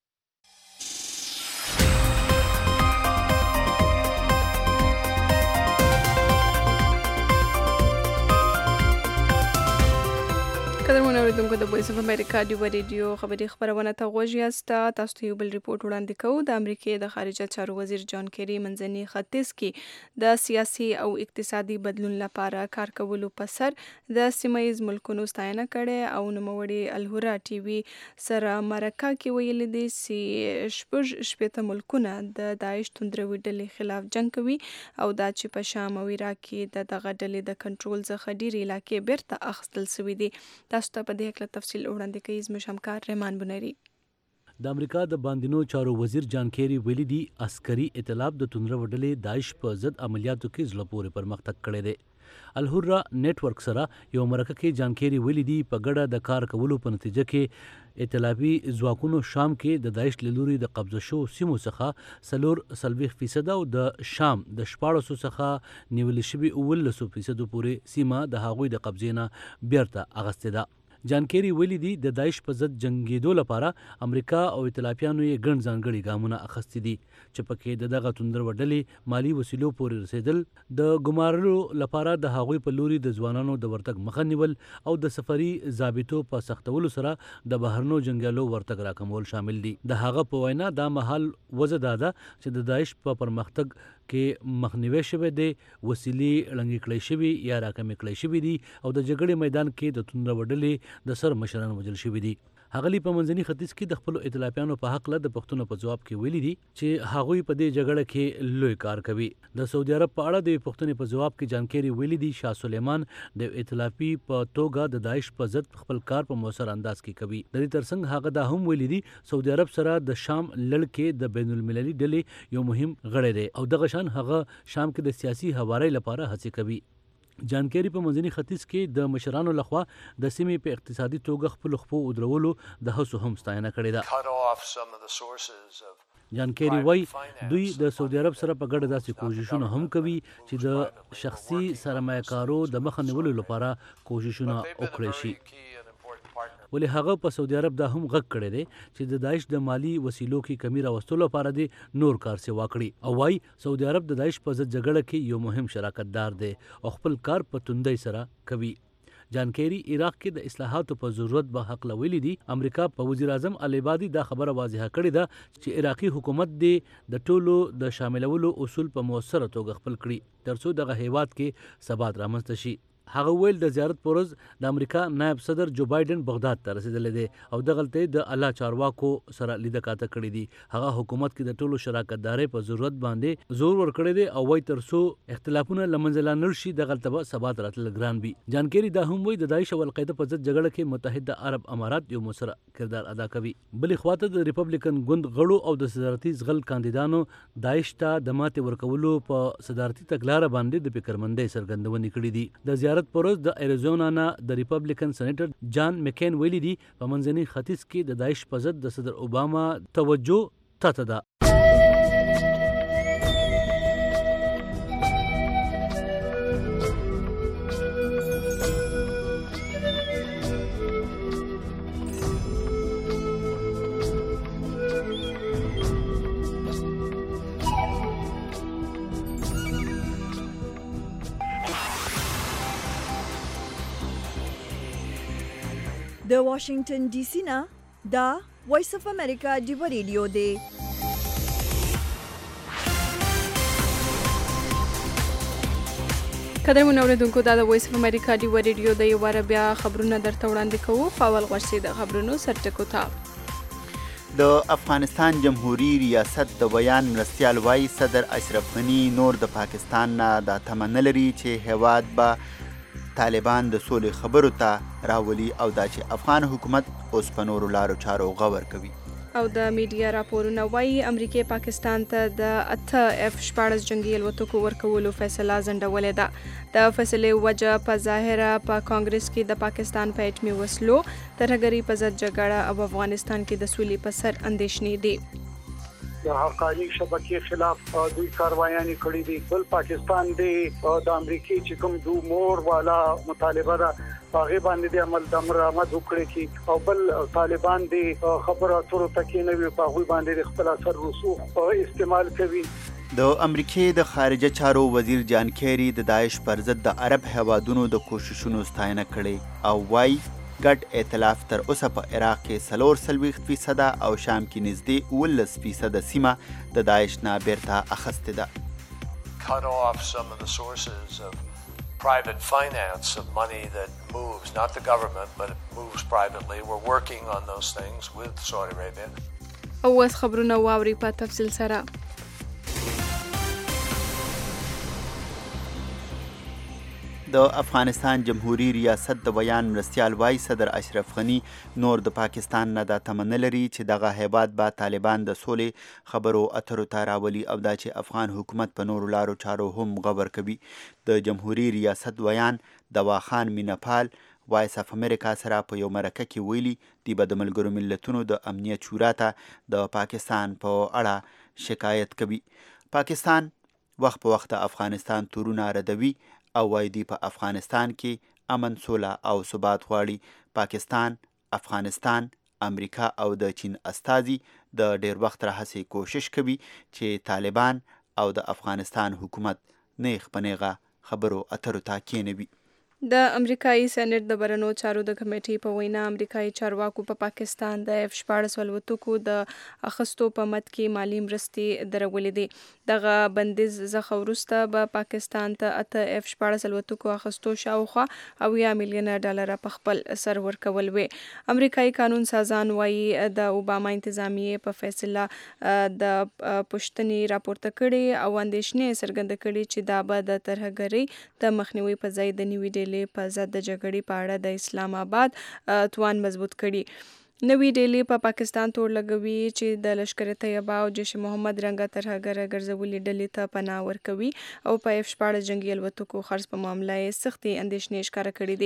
قدرمن اوریدونکو د وایس اف امریکا ډیو ریډیو خبري خبرونه ته غوږ یاست. تاسو ته یو بل ریپورت وړاندې کوو. د امریکای د خارجه چارو وزیر جان کیری منځني ختیځ کې د سیاسي او اقتصادي بدلون لپاره کار کولو په سر د سیمایي ملکونو ستاینه کړې او نوموړي الهورا ټي وي سره مرکه کې ویل دي چې شپږ شپېته ملکونه د داعش توندروي ډلې خلاف جنگ کوي او دا چې په شام او عراق کې د دغه ډلې د کنټرول څخه ډېرې علاقې بیرته اخیستل شوي دي. تاسو ته په دې اړه تفصیل وړاندې کوي زموږ همکار رحمان بنيري. د امریکا د باندینو چارو وزیر جان کیری ویلي دي عسکري ائتلاف د توندرو ډلې داعش په ضد عملیاتو کې زړه پورې پرمختګ کړی دی. الهورا نیټ ورک سره یو مرکه کې جان کیری ویلي دي په ګډه د کار کولو په نتیجه کې ائتلافي ځواکونو شام کې د داعش له لوري د قبضه شو سیمو څخه څلور څلوېښت فیصد او د شام د شپاړسو څخه نیول شوي اوولسو فیصدو پورې سیمه د هغوی د قبضې نه بیرته اخیستې ده. جان کیری ویلي دي د داعش په ضد جنگېدو لپاره امریکا او ائتلافیانو یې ګڼ ځانګړي ګامونه اخیستي دي چې پکې د دغه توندرو ډلې مالي وسیلو پورې رسېدل د ګمارلو لپاره د هغوی په لوري د ځوانانو د ورتګ مخه نیول او د سفري ضابطو په سختولو سره د بهرنو جنګیالو ورتګ راکمول شامل دي. د هغه په وینا دا مهال وضع دا ده چې د داعش په پرمختګ کې مخنیوي شوی دی وسیلې ړنګې کړې شوي یا راکمې کړې شوي دي او د جګړې میدان کې د توندرو ډلې د سر مشران وژل شوي دي. هغلی په منځني ختیځ کې د خپل ائتلافیانو په حق له د پښتنو په جواب کې ویلي دي چې هغوی په دې جګړه کې لوی کار کوي. د سعودي عرب په اړه د پښتنې په جواب کې جان کیری ویلي دي شاه سلیمان د ائتلافي په توګه د داعش په ضد خپل کار په موثر انداز کې کوي. د دې ترڅنګ هغه دا هم ویلي دي سعودي عرب سره د شام لړ کې د بین المللي ډلې یو مهم غړی دی او دغه شان هغه شام کې د سیاسي هوارۍ لپاره هڅې کوي. جان کیری په منځني ختیځ کې د مشرانو لخوا د سیمې په اقتصادي توګه خپل خپو ودرولو د هڅو هم ستاینه کړې ده. جان کیری وایي دوی د سعودي عرب سره په ګډه داسې کوششونه هم کوي چې د شخصي سرمایه‌کارو د مخه نیولو لپاره کوششونه وکړي شي. ولې هغه په سعودي عرب دا هم غږ کړی دی چې د داعش د مالی وسیلو کې کمی راوستلو لپاره دی نور کار سیوا کړي او وايي سعودي عرب د داعش په ضد جګړه کې یو مهم شراکت دار دی او خپل کار په توندۍ سره کوي. جان کیری عراق کې د اصلاحاتو په ضرورت به حق لویلی دي. امریکا په وزیر اعظم العبادي دا خبره واضحه کړې ده چې عراقي حکومت دی د ټولو د شاملولو اصول په موثره توګه خپل کړي ترڅو دغه هیواد کې ثبات رامنځته شي. هغه ویل د زیارت پر ورځ د امریکا نائب صدر جو بایدن بغداد ته رسیدلی دی او دغلته د الله چارواکو سره لیده کاته کړې دي. هغه حکومت کې د ټولو شراکتدارۍ په ضرورت باندې زور ورکړی دی او وایي تر څو اختلافونه له منځه لاړ شي دغلته به ثبات راتلل ګران وي. جان کیری دا هم وایي د داعش او القاعده په ضد جګړه کې متحده عرب امارات یو مؤثر کردار ادا کوي. بلې خواته د ریپبلیکن ګوند غړو او د صدارتي زغل کاندیدانو داعش ته د ماتې ورکولو په صدارتي تګلاره باندې د فکرمندۍ څرګندونې کړې دي. د زیارت پر ورځ د ایریزونا نه د ریپبلیکن سېنیټر جان مکین ویلي دي په منځني ختیځ کې د داعش په ضد د صدر اوباما توجه تاته ده. د واشنگټن ډي سي نه دا وایس اف امریکا ډیو ریډیو دی. قدرمن اوریدونکو دا د وایس اف امریکا ډیو ریډیو د یو واره بیا خبرونه درته وړاندې کوو. فاول غوښتي د خبرونو سرټکو ته د افغانستان جمهوریت ریاست د بیان مرستیال وایي صدر اشرف غني نور د پاکستان نه دا تمه نه لري چې هیواد به طالبان د سولې خبرو ته راولي او دا چې افغان حکومت اوس په نورو لارو چارو غور کوي. او د میډیا راپورونه وایي امریکای پاکستان ته د اته اف شپاړس جنگي الوتکو ورکولو فیصله ځنډولې ده. د فیصلې وجه په ظاهره په کانګرس کې د پاکستان په اټمي وسلو ترهګرۍ په ضد جګړه او افغانستان کې د سولې په سر اندېښنې دي. د حقایق شبکې خلاف دوی کاروایانې کړې دي. بل پاکستان د د امریکای چې کوم دو مور والا مطالبه ده هغه باندې د عمل د مرامت وکړي کی او بل طالبان د خبرو اترو تکې نه وي په هغه باندې خپل اثر رسوخ استعمال کوي. د امریکای د خارجه چارو وزیر جان کیری د داعش پر ضد د عرب هوادونو د کوششونو ستاینه کړې او وايي ګډ ائتلاف تر اوسه په عراق کې څلور څلوېښت فیصده او شام کې نږدې اوولس فیصده سیمه د داعش نه بیرته اخیستې ده. Cut off some of the sources of private finance of money that moves, not the government, but it moves privately. We're working on those things with Saudi Arabia. او اوس خبرونه واوري په تفصیل سره. د افغانستان جمهوریت ریاست د بیان مرستیال وایي صدر اشرف غني نور د پاکستان نه دا تمه نه لري چې دغه هیواد به طالبان د سولې خبرو اترو ته راولي او دا چې افغان حکومت په نورو لارو چارو هم غور کوي. د جمهوریت ریاست بیان دواخان مینپال وایس اف امریکا سره په یو مرکه کې ویلي دی به د ملګرو ملتونو د امنیت شورا ته د پاکستان په اړه شکایت کوي. پاکستان وخت په وخت افغانستان تورونه ردوي او وایي دی په افغانستان کې امن سوله او ثبات غواړي. پاکستان، افغانستان، امریکا او د چین استازي د ډیر وخت راهیسې کوشش کوي چې طالبان او د افغانستان حکومت نیغ په نیغه خبرو اترو ته کېنوي. د امریکایي سېنیټ د برنو چارو د کمیټې په وینا امریکایي چارواکو په پاکستان د اف شپاړس الوتکو د اخیستو په مد کې مالي مرستې درولې دي. دغه بندیز څخه وروسته به پاکستان ته اته اف شپاړس الوتکو اخیستو شاوخوا اویا میلیونه ډالره په خپل سر ورکول وي. امریکایي قانون سازان وایي د اوباما انتظامیې په فیصله د پوښتنې راپورته کړي او اندېښنې څرګنده کړي چې دا به د ترهګرۍ د مخنیوي په ځای د نیوي ډلې په ضد د جګړې په اړه د اسلام آباد توان مضبوط کړي. نوې ډیلې په پاکستان تور لګوي چې د لشکر طیبه او جیش محمد رنګه ترهګره ګرځولې ډلې ته پناه ورکوي او په اف شپاړس جنگي الوتکو خرڅ په معامله یې سختې اندېښنې ښکاره کړې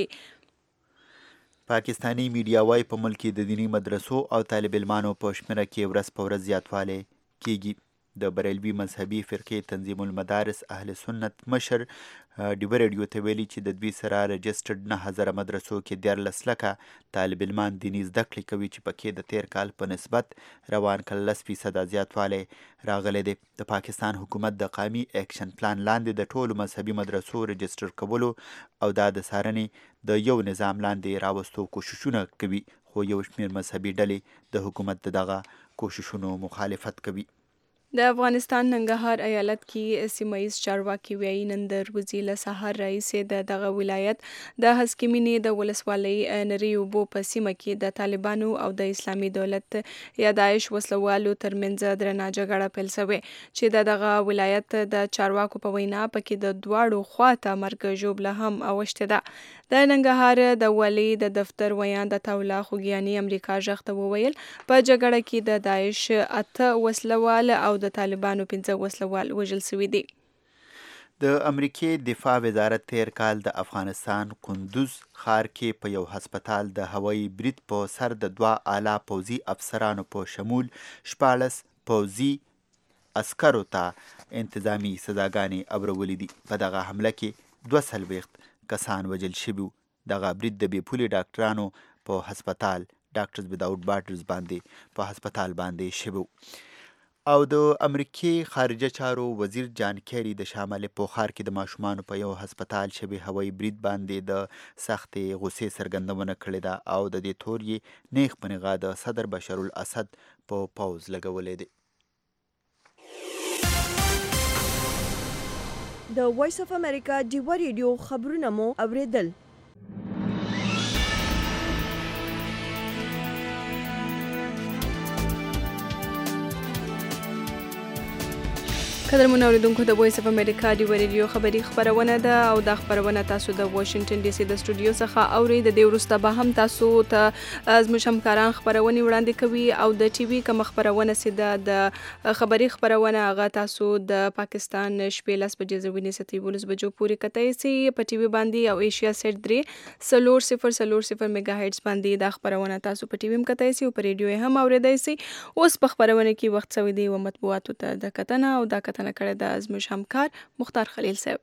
دي. پاکستانی میډیا وايي په ملک کې د دینی مدرسو او طالب علمانو په شمېره کې ورځ په ورځ زیاتوالی کیږي. د بریلوي مذهبي فرقې تنظیم المدارس اهل سنت مشر ډیو ریډیو ته ویلي چې د دوی سره رجسټرډ نه هزاره مدرسو کې دیارلس لکه طالب علمان دیني زده کړې کوي چې پکې د تیر کال په نسبت روان کال لس فیصده زیاتوالی راغلی دی. د پاکستان حکومت د قومي اکشن پلان لاندې د ټولو مذهبي مدرسو رجسټر کولو او دا د څارنې د یو نظام لاندې راوستو کوششونه کوي، خو یو شمېر مذهبي ډلې د حکومت د دغه کوششونو مخالفت کوي. د افغانستان ننګرهار ایالت کې سیمایي چارواکي وایي نن د ورځې له سهار راهیسې د دغه ولایت د هسکمینې د ولسوالۍ نری اوبو په سیمه کې د طالبانو او د اسلامي دولت یا داعش وسلوالو ترمنځ درنه جګړه پیل شوې چې د دغه ولایت د چارواکو په وینا پکې د دواړو خواته مرګ ژوبله هم اوښتې ده. د ننګرهار د والي د دفتر ویان د تولا خوګیاني امریکا ژغ ته وویل په جګړه کې د داعش اته وسلوال او د طالبانو پنځه وسلوال وژل شوي دي. د امریکې دفاع وزارت تیر کال د افغانستان کندوز ښار کې په یو هسپتال د هوایي برید په سر د دوه اعلی پوځي افسرانو په شمول شپاړس پوځي عسکرو ته انتظامی سزاګانې اورولې دي. په دغه حمله کې دوه څلوېښت کسان وژل شوي وو. دغه برید د بې پولې ډاکټرانو په هسپتال ډاکټرز وداوټ بارډرز باندې په هسپتال باندې شوي او د امریکې خارجه چارو وزیر جان کیری د شمال پوخار کې د ماشومانو په یو هسپتال شوي هوایي برید باندې د سختې غوسې څرګندونه کړې ده او د دې تور یې نیغ په نیغه د صدر بشار الاسد په پوځ لګولی دی. د وایس اف امریکا ډیوه ریډیو خبرونه مو اوریدل. قدرمن اوریدونکو د وایس اف امریکا ډیوه ریډیو خبري خبرونه ده او دا خبرونه تاسو د واشنگټن ډي سي د سټوډیو څخه اورئ. د دې وروسته به هم تاسو ته زموږ همکاران خبرونه وړاندې کوي او د ټي وي کوم خبرونه سي د خبري خبرونه هغه تاسو د پاکستان شپې لس بجې زوینې ستې ولس بجو پورې کتای سي په ټي وي باندې او ایشیا سیټ درې سلور صفر سلور صفر میگا هرتز باندې دا خبرونه تاسو په ټي وي هم کتای سي او په ریډیو هم اوریدای سي. اوس په خبرونه کې وخت سوي دی او مطبوعاتو ته د کتنه او دا کتنه کړه د ازمش همکار مختار خلیل صاحب.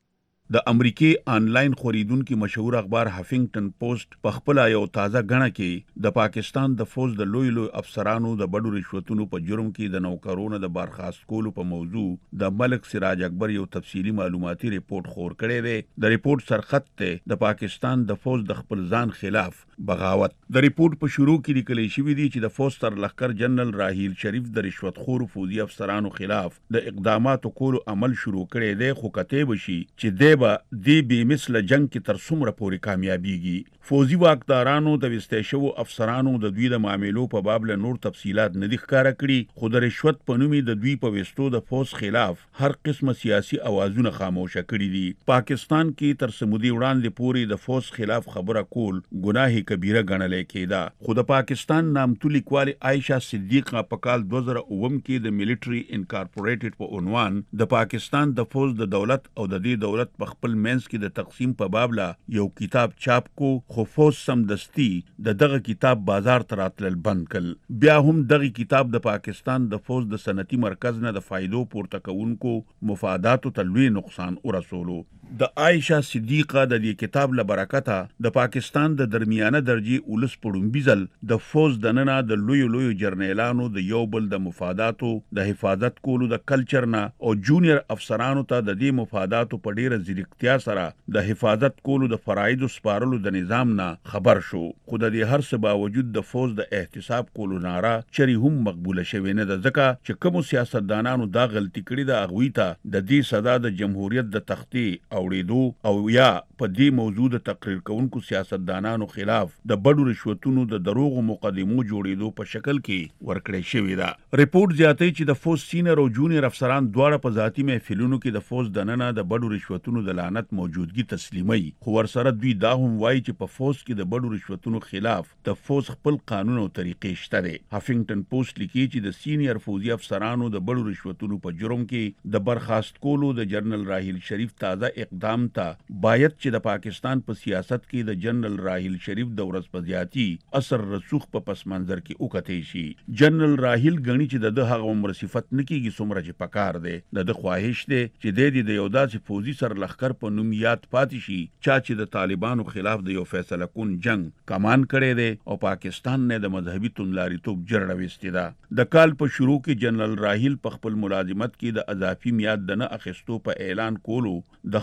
د امریکې آنلاین خوریدونکو مشهور اخبار هافینګټن پوسټ په خپل یو تازه غنه کې د پاکستان د فوج د لوی لوی افسرانو د بډو رشوتونو په جرم کې د نوکرونو د برخاست کولو په موضوع د ملک سراج اکبر یو تفصیلی معلوماتي ریپورت خور کړی دی. د ریپورت سرخط ته د پاکستان د فوج د خپل ځان خلاف بغاوت. د ریپورت په شروع کې لیکل شوی دی چې د فوج سر لخر جنرال راهیل شریف د رشوت خور فوجي افسرانو خلاف د اقداماتو کولو عمل شروع کړی دی، خو کته بشي چې دی دی بې مثله جنگ کې تر څومره پورې کامیابیږي. فوجي واکدارانو د وستې شوو افسرانو د دوی د معاملو په باب له نور تفصيلات نه دي ښکارا کړي، خو د رشوت په نوم د دوی په وستو د فوج خلاف هر قسمه سیاسي اوازونه خاموشه کړي دي. پاکستان کې تر سمودي وړاندې پورې د فوج خلاف خبره کول ګناه کبیره ګڼل کېده، خو د پاکستان نامتو لیکوال عائشہ صدیقه په کال دوه زره اووه کې د ملټری انکارپوریټډ په عنوان د پاکستان د فوج د دولت او د دې دولت په خپل منځ کې د تقسیم په باب لا یو کتاب چاپ کو، خو فوج سمدستي د دغه کتاب بازار ته راتلل بند کړ. بیا هم دغه کتاب د پاکستان د فوج د صنعتي مرکز نه د فایدو پورته کوونکو مفاداتو ته لوی نقصان ورسولو. د عائشہ صدیقه د دې کتاب له برکته د پاکستان د درمیانه درجه ولس پړومبي ځل د فوج د ننه د لوی لوی جرنیلانو د یو بل د مفاداتو د حفاظت کولو د کلچر نه او جونیئر افسرانو ته د دې مفاداتو په ډیره ځیرکتیا سره د حفاظت کولو د فرایض سپارلو د نظام نه خبر شو. خو د دې هر څه باوجود د فوج د احتساب کولو ناره چری هم مقبوله شوې نه ده، ځکه چې کوم سیاستدانانو دا غلطي کړې ده هغوی ته د دې سزا د جمهوریت د تختې اوریدو او یا په دې موضوع د تقریر کوونکو سیاستدانانو خلاف د بډو رشوتونو د دروغو مقدمو جوړېدو په شکل کې ورکړې شوې ده. ریپورت زیاتوي چې د فوج سینیر او جونیئر افسران دواړه په ذاتي محفلونو کې د فوج دننه د بډو رشوتونو د لعنت موجودګي تسلیمي، خو ورسره دوی دا هم وایي چې په فوج کې د بډو رشوتونو خلاف د فوج خپل قانون او طریقې شته دي. هافینګټن پوسټ لیکي چې د سینیر فوجي افسرانو د بډو رشوتونو په جرم کې د برخاست کولو د جنرال راهیل شریف تازه اقدام ته باید چې د پاکستان په سیاست کې د جنرال راهیل شریف د ورځ په زیاتی اثر رسوخ په پس منظر کې وکړي شي. جنرال راهیل غني چې د هغه عمر صفت نکېږي څومره چې پکار دی، د خواهش دی چې د دې یو داسې فوجي سر لخر په نوم یاد پاتې شي چا چې د طالبانو خلاف د یو فیصله کون جنگ کمان کړی دی او پاکستان نه د مذهبي توندلاریتوب جرړه وستې ده. د کال په شروع کې جنرال راهیل په خپل ملازمت کې د اضافي میاد د نه اخیستو په اعلان کولو د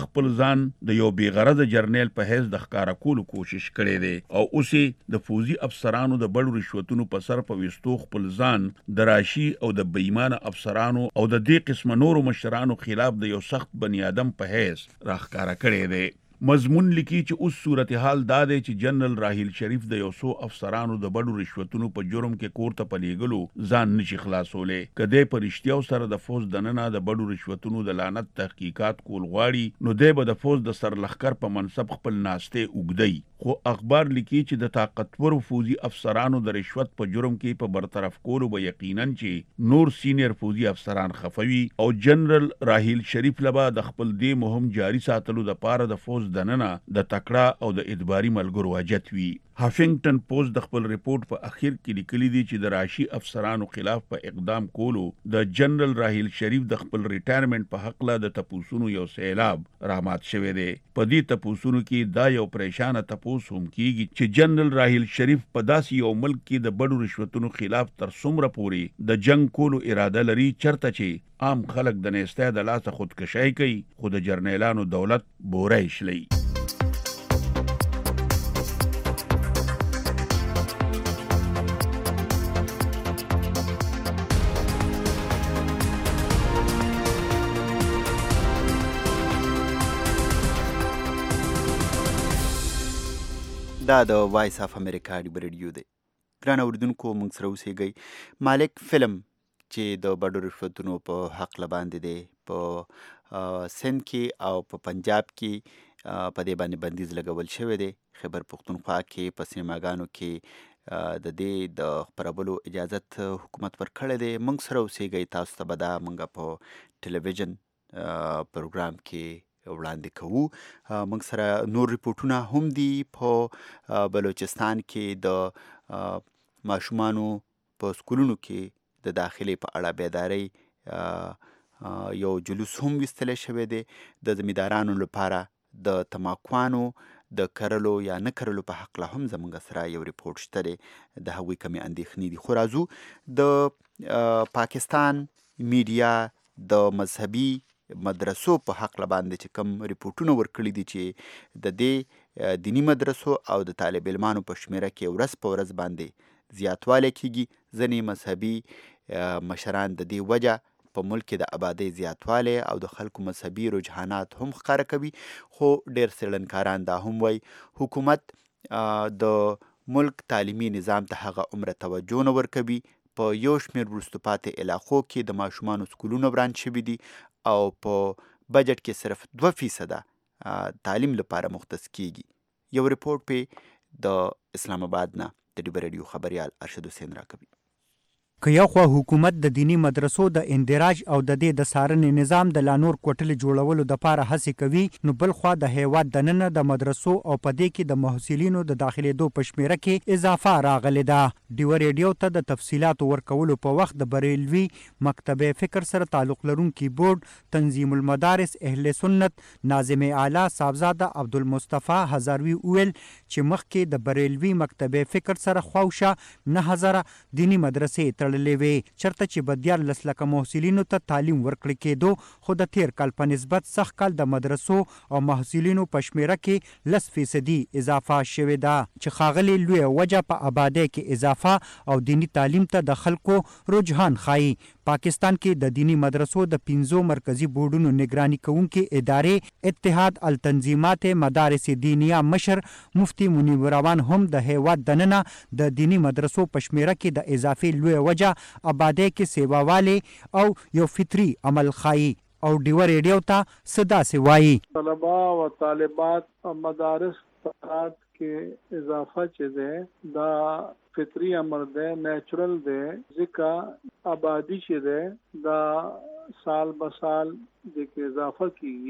خپل ځان د یو بیغرض جرنیل په حیث د ښکارا کولو کوشش کړی دی او اوس د فوزي افسرانو د بډو رشوتونو په سر په وستو خپل ځان د راشي او د بېایمانه افسرانو او د دې قسم نورو مشرانو خلاف د یو سخت بنی آدم په حیث راښکارا کړی دی. مضمون لیکي چې اوس صورتحال دا دی چې جنرال راحیل شریف د یو څو افسرانو د بډو رشوتونو په جرم کې کور ته پلیږلو ځان نشي خلاصولی. که دی په رښتیاو سره د فوز دننه د بډو رشوتونو د لعنت تحقیقات کول غواړي نو دی به د فوز د سرلښکر په منصب خپل ناستې اوږدوي. خو اخبار لیکي چې د طاقتورو فوزي افسرانو د رشوت په جرم کې په برطرف کولو به یقینا چې نور سینیر فوزي افسران خفوي او جنرال راحیل شریف لبا د خپل دې مهم جاری ساتلو د پاره د فوز دننه د تکړه او د ادباري ملګرو حاجت وي. هافینګټن پوسټ د خپل ریپورت په اخر کې لیکلي دي چې د راشي افسرانو خلاف په اقدام کولو د جنرال راحیل شریف د خپل ریټایرمنټ په حق له د تپوسونو یو سیلاب رامات شوی دی. په دې تپوسونو کې دا یو پریشانه تپوس هم کیږي چې جنرال راحیل شریف په داسې یو ملک کې د بډو رشوتونو خلاف تر څومره پورې د جنگ کولو اراده لري چرته چې عام خلک د نیسته د لاسه خودکشي کوي خو د جرنیلانو دولت بورای شلی. دا د وایس اف امریکا ډیبر ریډیو دی. ګران اوریدونکو موږ سره اوسېږئ. مالک فلم چې د بډو رشوتونو په حق لباندې دی په سند کې او په پنجاب کې په دې باندې بندیز لګول شوی دی. خیبر پختونخوا کې په سینماګانو کې د دې د خپرولو اجازت حکومت ورکړی دی. موږ سره اوسېږئ. تاسو ته به دا موږ په ټلویزیون پروګرام کې وړاندې کوو. موږ سره نور ریپورټونه هم دي. په بلوچستان کې د ماشومانو په سکولونو کې د داخلي په اړه بیدارۍ یو جلوس هم ویستلی شوی دی. د زمیندارانو لپاره د تماکوانو د کرلو یا نه کرلو په حق له هم زموږ سره یو ریپورټ شته دی. د هغوی کمې اندېښنې دي. خو راځو د پاکستان میډیا د مذهبي مدرسو په حق باندې چې کوم ریپورټونه ورکړي دي چې د دې دینی مدرسو او د طالب علمانو په شمیره کې ورځ په ورځ باندې زیاتوالی کیږي. ځینې مذهبي مشران د دې وجه په ملک کې د آبادۍ زیاتوالی او د خلکو مذهبي رجحانات هم ښکاره کوي. خو ډېر څېړنکاران دا هم وایي حکومت د ملک تعلیمي نظام ته هغه عمره توجه نه ورکوي. په یو شمېر وروسته پاتې علاقو کې د ماشومانو سکولونه وران شوي دي او په بجټ کې صرف دوه فیصده تعلیم لپاره مختص کیږي. یو ریپورټ په د اسلام آباد نه د ډیبر ریډیو خبریال ارشد حسین راکوي. که یو خوا حکومت د دینی مدرسو د اندراج او د دې د څارنې نظام د لا نور کوټلې جوړولو دپاره هڅې کوي نو بل خوا د هیواد دننه د مدرسو او په دې کې د محصلینو د داخلېدو په شمیره کې اضافه راغلې ده. ډیور ریډیو ته د تفصیلاتو ورکولو په وخت د بریلوي مکتبه فکر سره تعلق لرونکي بورډ تنظیم المدارس اهل سنت ناظم اعلی صاحبزاده عبدالمصطفی هزاروي وویل چې مخکې د بریلوي مکتبه فکر سره خواوشا نه هزاره دینی مدرسې تړلې وې چرته چې به دیارلس لکه محصلینو ته تعلیم ورکړل کېدو خو د تیر کال په نسبت سږ کال د مدرسو او محصلینو په شمیره کې لس فیصدي اضافه شوې ده چې ښاغلې لویه وجه په آبادۍ کې اضافه او دینی تعلیم ته د خلکو رجحان ښایي. پاکستان کې د دینی مدرسو د پنځو مرکزی بورډونو نگرانی کوونکي ادارې اتحاد التنظیمات مدارس دینیه مشر مفتی منیب روان هم د هیواد دننه د دینی مدرسو په شمیره کې د اضافي لویه وجه آبادۍ کې سیواوالی او یو فطري عمل ښایي. او ډیور ریډیو ته څه داسې وایي. طلبا و طالبات مدارس تعداد کې اضافه چې ده دا فطري امر ده نیچرل ده ځکه آبادی چې ده دا سال به سال د کې اضافه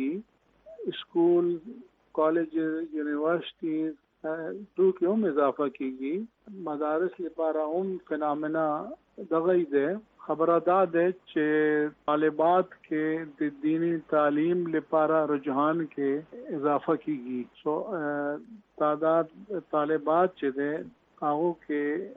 کیږي. اسکول کالج یونیورسټیز ټول کې هم اضافه کیږي. مدارس لپاره هم فنامنا دغه ده. خبره دا ده چې طالبات کې د دینی تعلیم لپاره رجحان کې اضافه کیږي. سو تعداد طالبات چې ده هغه کې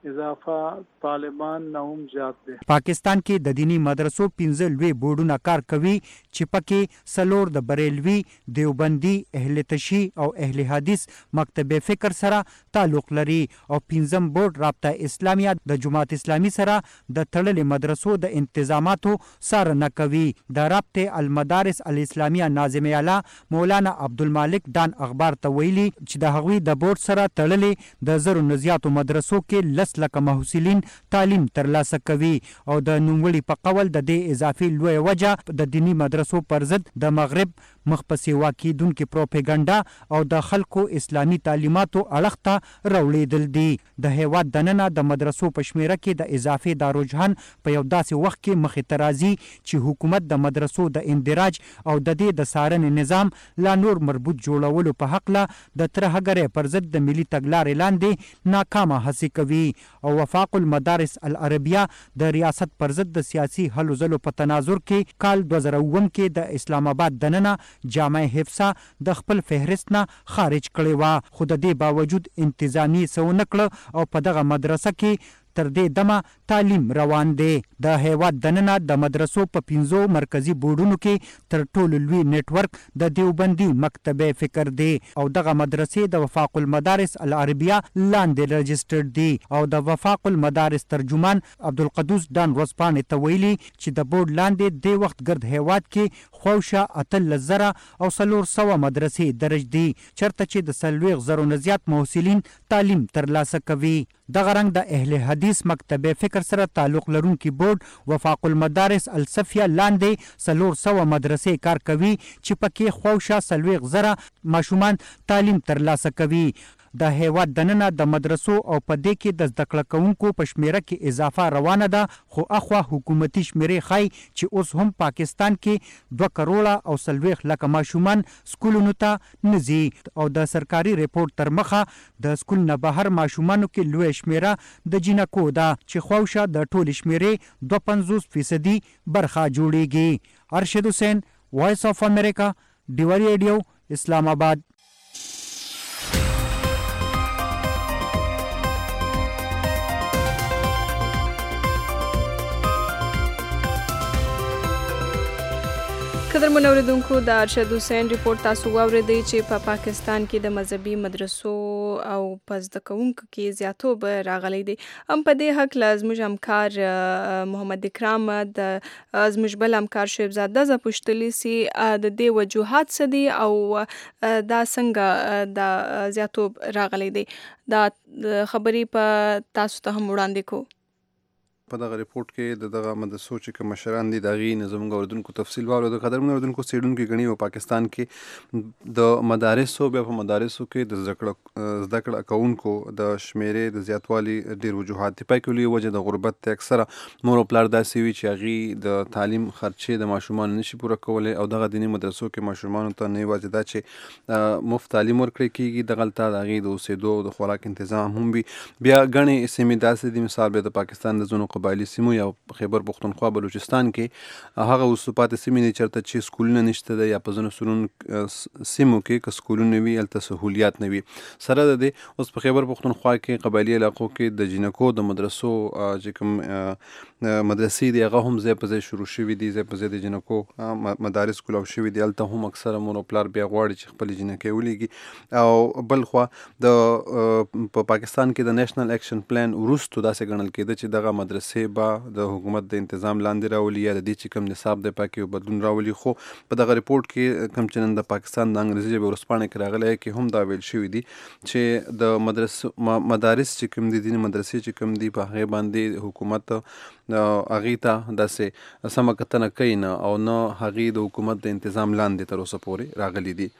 اضافه طالبان نه هم زیات دی. پاکستان کې د دینی مدرسو پنځه لوی بورډونه کار کوي چې پکې څلور د بریلوي، دیوبندي، اهل تشیع او اهل حدیث مکتب فکر سره تعلق لري او پنځم بورډ رابطه اسلامیه د جماعت اسلامي سره د تړلې مدرسو د انتظاماتو څارنه کوي. د رابطه المدارس الاسلامیه ناظم اعلی مولانا عبدالمالک ډان اخبار ته ویلي چې د هغوی د بورډ سره تړلې د زرو نه زیاتو مدرسو کې لس لکه محصلین تعلیم ترلاسه کوي او د نوموړي په قول د دې اضافي لویه وجه د دینی مدرسو پر ضد د مغرب مخ په سیوا کیدونکې پروپاګاندا او د خلکو اسلامي تعلیماتو اړخ ته راوړېدل دي. د هیواد دننه د مدرسو په شمیره کې د اضافي دا رجحان په یو داسې وخت کې مخې ته راځي چې حکومت د مدرسو د اندراج او د دې د څارنې نظام لا نور مربوط جوړولو په هکله د ترهګرۍ پر ضد د ملي تګلارې لاندې ناکامه هڅې کوي او وفاق المدارس العربیه د ریاست پر ضد د سیاسي هلو ځلو په تناظر کې کال دوه زره اووم کې د اسلام آباد دننه جامع حفصه د خپل فهرست نه خارج کړې وه، خو د دې باوجود انتظامی څه ونه کړه او په دغه مدرسه کې تر دې دمه تعلیم روان دی. د هیواد دننه د مدرسو په پنځو مرکزی بورډونو کې تر ټولو لوی نیټورک د دیوبندي مکتب فکر دی او دغه مدرسې د وفاق المدارس العربیه لاندې رجسټرډ دي او د وفاق المدارس ترجمان عبدالقدوس ډان ورځپاڼې ته ویلي چې د بورډ لاندې د وخت ګرد هیواد کې خوشه اتلس زره او څلور سوه مدرسې درج دي چرته چې د څلوېښت زرو نه زیات محصلین تعلیم ترلاسه کوي. دغه رنګ د اهل حدیث مکتب فکر سره تعلق لرونکي بورډ وفاق المدارس الصفیه لاندې څلور سوه مدرسې کار کوي چې پکې خوشه څلوېښت زره ماشومان تعلیم ترلاسه کوي. د هیواد دننه د مدرسو او په دې کې د زده کړه کوونکو په شمیره کې اضافه روانه ده، خو اخوا حکومتي شمیرې ښایي چې اوس هم پاکستان کې دوه کروړه او څلوېښت لکه ماشومان سکولونو ته نه ځي او د سرکاري ریپورت تر مخه د سکول نه بهر ماشومانو کې لویه شمیره د جینکو ده چې خوشه د ټولې شمیرې دوه پنځوس فیصدي برخه جوړیږي. ارشد حسین، وایس آف امریکا، ډیوا ریډیو، اسلام آباد. قدرمن اوریدونکو، د ارشد حسین ریپورت تاسو واورېدی چې په پا پاکستان کې د مذهبي مدرسو او په زده کوونکو کې زیاتوب راغلی دی. هم په دې هکله زموږ همکار محمد اکرام د زموږ بل همکار شعیب زاده زه پوښتلی سي د دې وجوهات څه دي او دا څنګه د زیاتوب راغلی دی. دا خبرې په تاسو ته هم وړاندې کو. په دغه ریپورت کې د دغه مدرسو چې کوم مشران دي د هغې نه زموږ اورېدونکو تفصیل واورېدو. قدرمنو اورېدونکو، څېړونکي ګڼي په پاکستان کې د مدارسو بیا په مدارسو کې د زده کړه زده کړه کوونکو د شمیرې د زیاتوالي ډېر وجوهات دي. پای کې لویه وجه د غربت دی. اکثره مور او پلار داسې وي چې هغې د تعلیم خرچې د ماشومانو نشي پوره کولی او دغه دیني مدرسو کې ماشومانو ته نه یوازې دا چې مفت تعلیم ورکړی کېږي، دغلته د هغې د اوسېدو او د خوراک انتظام هم وي. بیا ګڼې سیمې داسې دي، مثال بیا د پاکستان د ځینو قبایلي سیمو یا خیبر پښتونخوا بلوچستان کې هغه اوس پاتې سیمې دي چېرته چې سکولونه نشته ده یا په ځینو سیمو سیمو کې که سکولونه وي هلته سهولیات نه وي. سره د دې اوس په خیبر پښتونخوا کې قبایلي علاقو کې د جینکو د مدرسو چې کوم مدرسې دي هغه هم ځای په ځای شروع شوي دي، ځای په ځای د جینکو مدارس کولاو شوي دي. هلته هم اکثره مور او پلار بیا غواړي چې خپلې جینکې ولیږي. او بل خوا د په پاکستان کې د نیشنل ایکشن پلان وروستو داسې ګڼل کېده چې دغه مدرسې به د حکومت د انتظام لاندې راولي یا د دې چې کوم نصاب دی پکې یو بدلون راولي. خو په دغه ریپورت کې کوم چې نن د پاکستان د انګریزي ژبې ورځپاڼې کې راغلی کې هم دا ویل شوي دي چې د مدرسو مدارس چې کوم دي دیني مدرسې چې کوم دي په هغې باندې حکومت هغې ته داسې سمه کتنه کوي نه او نه هغې د حکومت د انتظام لاندې تر اوسه پورې راغلي دي.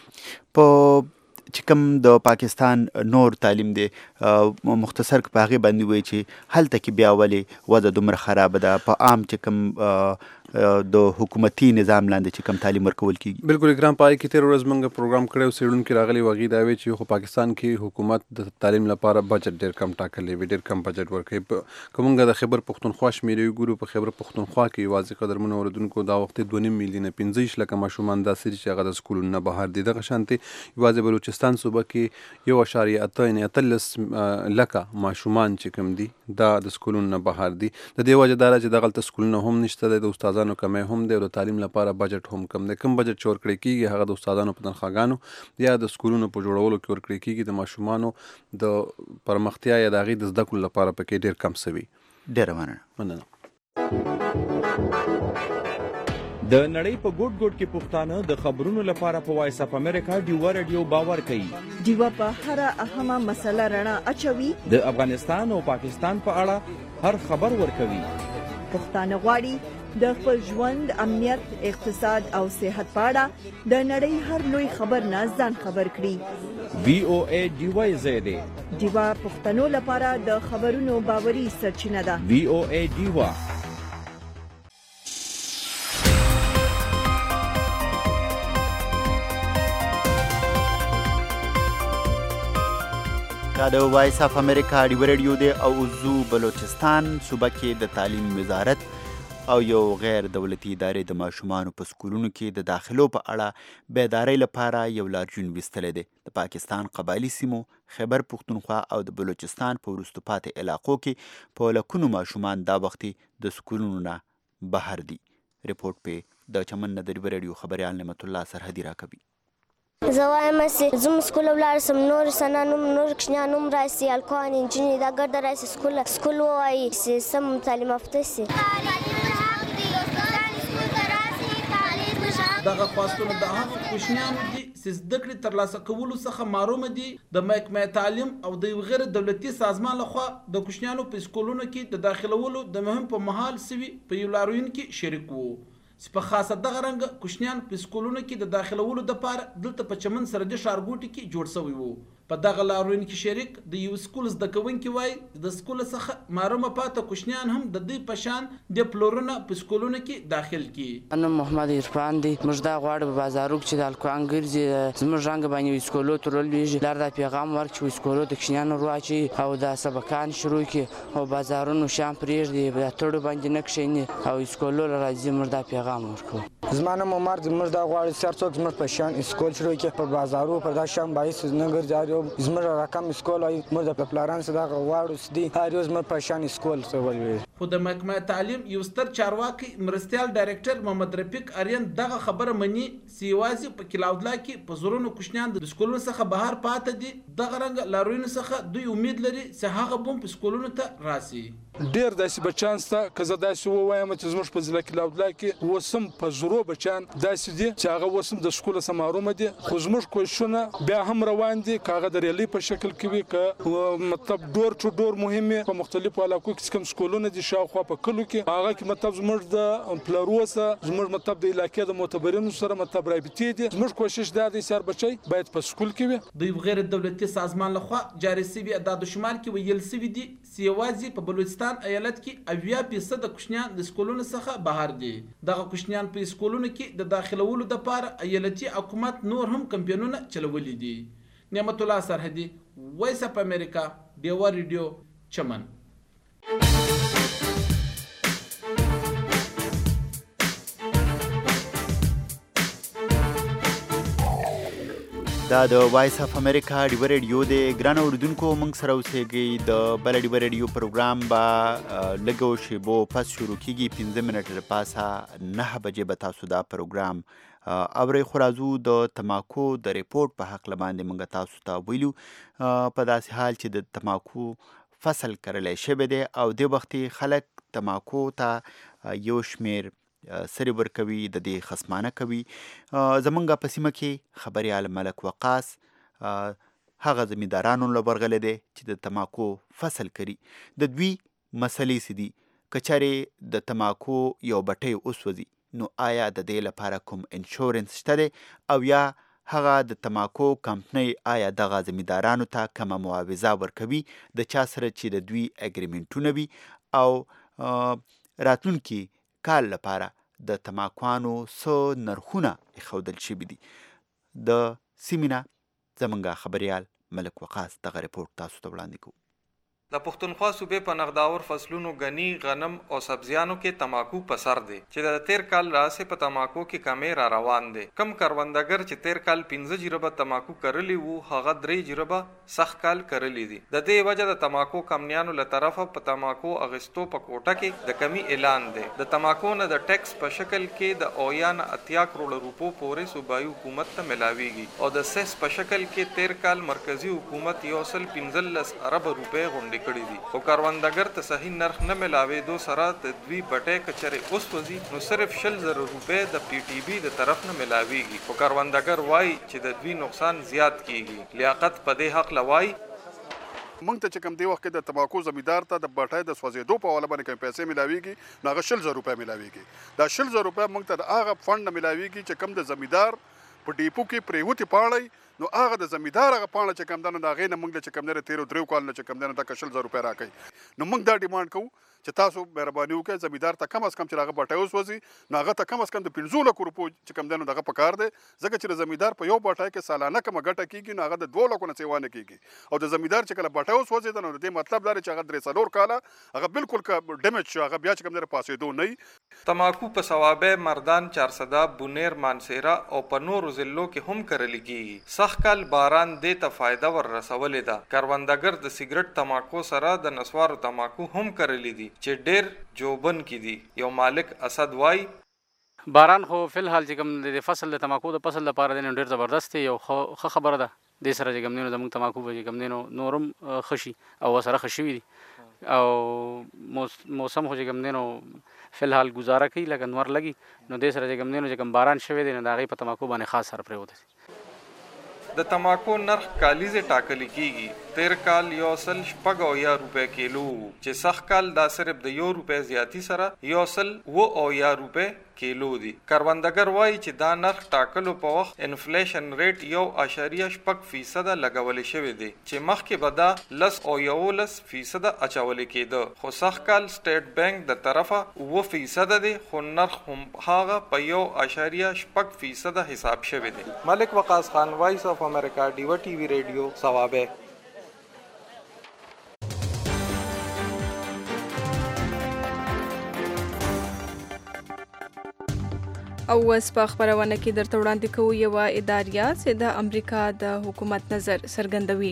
په چې کوم د پاکستان نور تعلیم دی مختصر په هغې باندې وایي چې هلته کې بیا ولې وضع دومره خرابه ده. په عام چې کوم د حکومتي نظام لاندې چې کم تعلیم ورکول کیږي. بالکل اکرام پای کې تیر ورځ موږ پروګرام کړو سیډون کې راغلی وغي دا وی چې خو پاکستان کې حکومت د تعلیم لپاره بجټ ډیر کم ټاکلی وی ډیر کم بجټ ورکوي. کومګه د خیبر پختونخوا شمیرې ګورو په خیبر پختونخوا کې واځي قدرمن اوردونکو دا وخت دوه نیم میلیونه پنځه لک ماشومان د سری چې هغه د سکولونو بهر دي دغه شانتي واځي بلوچستان صوبه کې یو اشاریه اته نه اتلس لک ماشومان چې کم دي دا د سکولونو بهر دي. د دې وجه دا چې دغه سکولونو هم نشته د استادانو کمه هم دی او د تعلیم لپاره بجټ هم کم دی. کم بجټ چور کړی کیږي هغه د استادانو په تنخواګانو یا د سکولونو په جوړولو کې ور کړی کیږي د ماشومانو د پرمختیا یا د غي د زده کړو لپاره پکې ډیر کم سوي. ډیر مننه. د نړۍ په ګوټ ګوټ کې پښتانه د خبرونو لپاره په وایس اف امریکا ډیوا رادیو باور کوي. ډیوا په هر اهمه مسله رڼا اچوي. د افغانستان او پاکستان په اړه هر خبر ورکوي. پښتانه غواړي د خپل ژوند، امنیت، اقتصاد او صحت په اړه د نړۍ هر لوی خبر نه ځان خبر کړي. وی او ای ډیوا زیاده ډیوا پښتنو لپاره د خبرونو باوري سرچینه ده. وی او ای ډیوا. دا د وایس اف امریکا ډیوا رادیو دی او زو بلوچستان صوبه کې د تعلیم وزارت او یو غیر دولتي ادارې د ماشومانو په سکولونو کې د داخلو په اړه بیدارۍ لپاره یو لارجون ویستلی دی. د پاکستان قبایلي سیمو، خیبر پختونخوا او د بلوچستان په وروستو پاتې علاقو کې په لکونو ماشومان دا وختي د سکولونو نه بهر دي. رپورټ په د چمن نه د ډیوا رادیو خبریال نعمت الله سرحدي راکوي. زه وایم چې زموږ سکول ولاړ سم نور سنانوم نور کشنیان هم راسي الکوان انجینر دا ګرده راسي سکول سکول وایي چې سم تعلیم یافته سي. دغه خواستونه د هغو کوچنیانو دي چې زده کړې ترلاسه کولو څخه محرومه دي. د محکمه تعلیم او د یو غیر دولتي سازمان لخوا د کوچنیانو په سکولونو کې د داخلولو د مهم په مهال سوي په یو لاروین کې شریک وو. چې په خاصه دغه رنګ کوچنیان په سکولونو کې د داخلولو دپاره دلته په چمن سرحدي ښارګوټي کې جوړ شوی وو. په دغه لاروین کې شریک د یو سکول زده کوونکي وایي د سکول څخه محرومه پاته کوچنیان هم د دوی په شان د پلورونه په سکولونو کې داخل کړي. انا محمد عرفان دی موږ دا غواړو په بازارو کې د الکوان ګرځي زموږ رنګ باندې سکولو ترول ویږي لار د پیغام ورکړي سکولو د کوچنیانو رواچي او د سبقان شروع کړي او بازارونو شام پرېږدي په تړو باندې نه کښیني او سکولو راځي موږ دا پیغام ورکړو. زمانه عمر زموږ دا غواړي چې هر څوک زموږ په شان سکول شروع کړي په بازارو پر دا شام باندې نه ګرځي زموږ رقم سکول ای موږ د پلانان څخه دا غواړو چې دی هر یو زموږ په شان سکول څه ولوي. خو د محکمه تعلیم یو ستر چارواکي مرستیال ډایرکټر محمد رفیق اریان دغه خبره مني چې یوازې په کلاودلا کې په زورونو کوچنیان د سکولونو څخه بهر پاتې دي. دغه رنګ لاروینو څخه دوی امید لري چې هغه بم په سکولونو ته راسي. ډیر داسې بچان سته که زه داسې ووایم چې زموږ په ضلع کلاودلا کې وسم په زرو بچان داسې دي چې هغه وسم د سکول څخه محرومه دي. خو زموږ کوششونه بیا هم روان دي که هغه د ریلي په شکل کې وي که مطلب ډور ټو ډور مهمه په مختلفو علاقو کې کوم سکولونه دي شاوخوا په کلو کې هغه کې مطلب زموږ د پلروسه زموږ مطلب د علاقې د معتبرینو سره مطلب رابطې دي. زموږ کوشش دا دی چې هر بچی باید په سکول کې وي. د غیر دولتي سازمان لخوا جاري سوي اعداد و شمار کې ویل سوي دي چې یوازې په بلوچستان ایالت کې اویا فیصد د کوچنیان د سکولونو څخه بهر دي. دغه کوچنیان په سکولونو کې د داخلولو لپاره ایالتي حکومت نور هم کمپاینونه چلولي دي. نعمت الله سرحدي وایس اف امریکا ډیوا رادیو چمن. دا د وایس اف امریکا ډیوا رادیو دی. ګرانو اوریدونکو موږ سره اوسېږئ. د بله ډیوا رادیو پروګرام به لږو شیبو پس شروع کیږي. پنځه منټه پاسه نهه بجې به تاسو دا پروګرام اورئ. خو راځو د تماکو د ریپورټ په هکله باندې موږ تاسو ته ویلو په داسې حال چې د تماکو فصل کرلی شوی دی او د وختي خلک تماکو ته یو شمیر سری ورکوي د دې خصمانه کوي. زمونږ په سیمه کې خبریال ملک وقاص هغه زمیندارانو له ورغلی دی چې د تماکو فصل کري. د دوی مسلې څه دي؟ که چېرې د تماکو یو بټۍ وسوځي نو آیا د دې لپاره کوم انشورنس شته دی او یا هغه د تماکو کمپنۍ آیا دغه زمیندارانو ته کومه معاوضه ورکوي د چا سره چې د دوی اګریمنټونه وي او راتلونکي کال لپاره د تماکوانو څه نرخونه ایښودل شوي دي. د سیمې نه زمونږ خبریال ملک وقاص دغه رپورټ تاسو ته وړاندې کوو. د پښتونخوا صوبې په نغداور فصلونو غنی غنم او سبزیانو کې تماکو په سر دی چې د تیر کال راسه په تماکو کې کمې را روان دي. کم کروندګر چې تیر کال پنځه جریبه تماکو کرلی وو هغه درې جریبه سخت کال کرلی دي. د دې وجه د تماکو کمنیانو له طرفه په تماکو اغستو په کوټه کې د کمی اعلان دی. د تماکو نه د ټیکس په شکل کې د اویان اتیا کروڑ روپو پورې صوبایي حکومت ته ملاويږي او د سیس په شکل کې تیر کال مرکزی حکومت یو سل پنځلس ارب روپے غونډې کړی دي. او کاروندګر ته صحیح نرخ نه ملاوي دو سره د دوی بټې کچره اوس وزي نو صرف شل زره روپے د پی ټی بی د طرف نه ملاويږي. او کاروندګر وای چې د دوی نقصان زیات کیږي. لیاقت په دې حق لوای مونږ ته چې کوم دی وخت کې د تماکو زمیدار ته د بټای د سوځېدو په حواله باندې کوم پیسې ملاويږي نو هغه شل زره روپے ملاويږي. دا شل زره روپے مونږ ته د هغه فند ملاويږي چې کوم د زمیدار په ډیپو کې پریوتی پاړی نو هغه د زمیدار هغه پاڼه چې کم دنه دا غې نه موږ چې کم نه تیرو درو کال نه چې کم نه دا کشل زر روپے راکې نو موږ دا ډیماند کوو چې تاسو مهرباني وکړئ زمیدار ته کم از کم چې هغه بټای اوس وځي نو هغه ته کم از کم د پنځه لک روپو چې کم دنه دغه پکار دی ځکه چې زمیدار په یو بټای کې سالانه کومه ګټه کیږي نو هغه د دوه لکو نه سیوانه کیږي او د زمیدار چې کله بټای اوس وځي نو دې مطلب دا چې هغه درې څلور کاله هغه بالکل کا ډیمیج شو هغه بیا چې کم نه پاسېدو نه. تماکو په ثوابه مردان چارسدا بونیر مانسیرا او په نورو ضلعو کې هم کرل کیږي. سخت کال باران دې ته فائدہ ور رسولې ده. کاروندګر د سیګریټ تماکو سره د نسوارو تماکو هم کرلې دي چې ډېر جوبن کې دي. یو مالک اسد وای باران خو فلحال چې کوم د فصل د تماکو د فصل لپاره د ډېر زبردست یو ښه خبره ده. د سره چې کوم نو د موږ تماکو به کوم نو نورم خشي او سره خشي وي او موسم خو چې کوم نو فلحال گزاره کوي لکه نور لګي نو د سره چې کوم نو چې کوم باران شوي دي نو د هغې په تماکو باندې خاص سر پرېوتی. د تماکو نرخ کالیزه ټاکل کیږي. تیر کال یو سل شپږ او یا روپے کیلو چې سخت کال دا صرف د یو روپے زیاتی سره یو سل و او یا روپے کیلو دي. کاروندګر وایي چې دا نرخ ټاکلو په وخت انفلیشن ریټ یو اشاریه شپږ فیصد لګول شوی دی چې مخکې به دا لس او یولس فیصد اچول کېده خو سخت کال سټیټ بانک د طرفه اوه فیصد دی خو نرخ هم هغه په یو اشاریه شپږ فیصد حساب شوی دی. ملک وقاص خان وایس اف امریکا ډیو ټي وی ریډیو ثوابه. او اوس په خبرونه کې درته وړاندې کوو یوه اداریه چې د امریکا د حکومت نظر څرګندوي.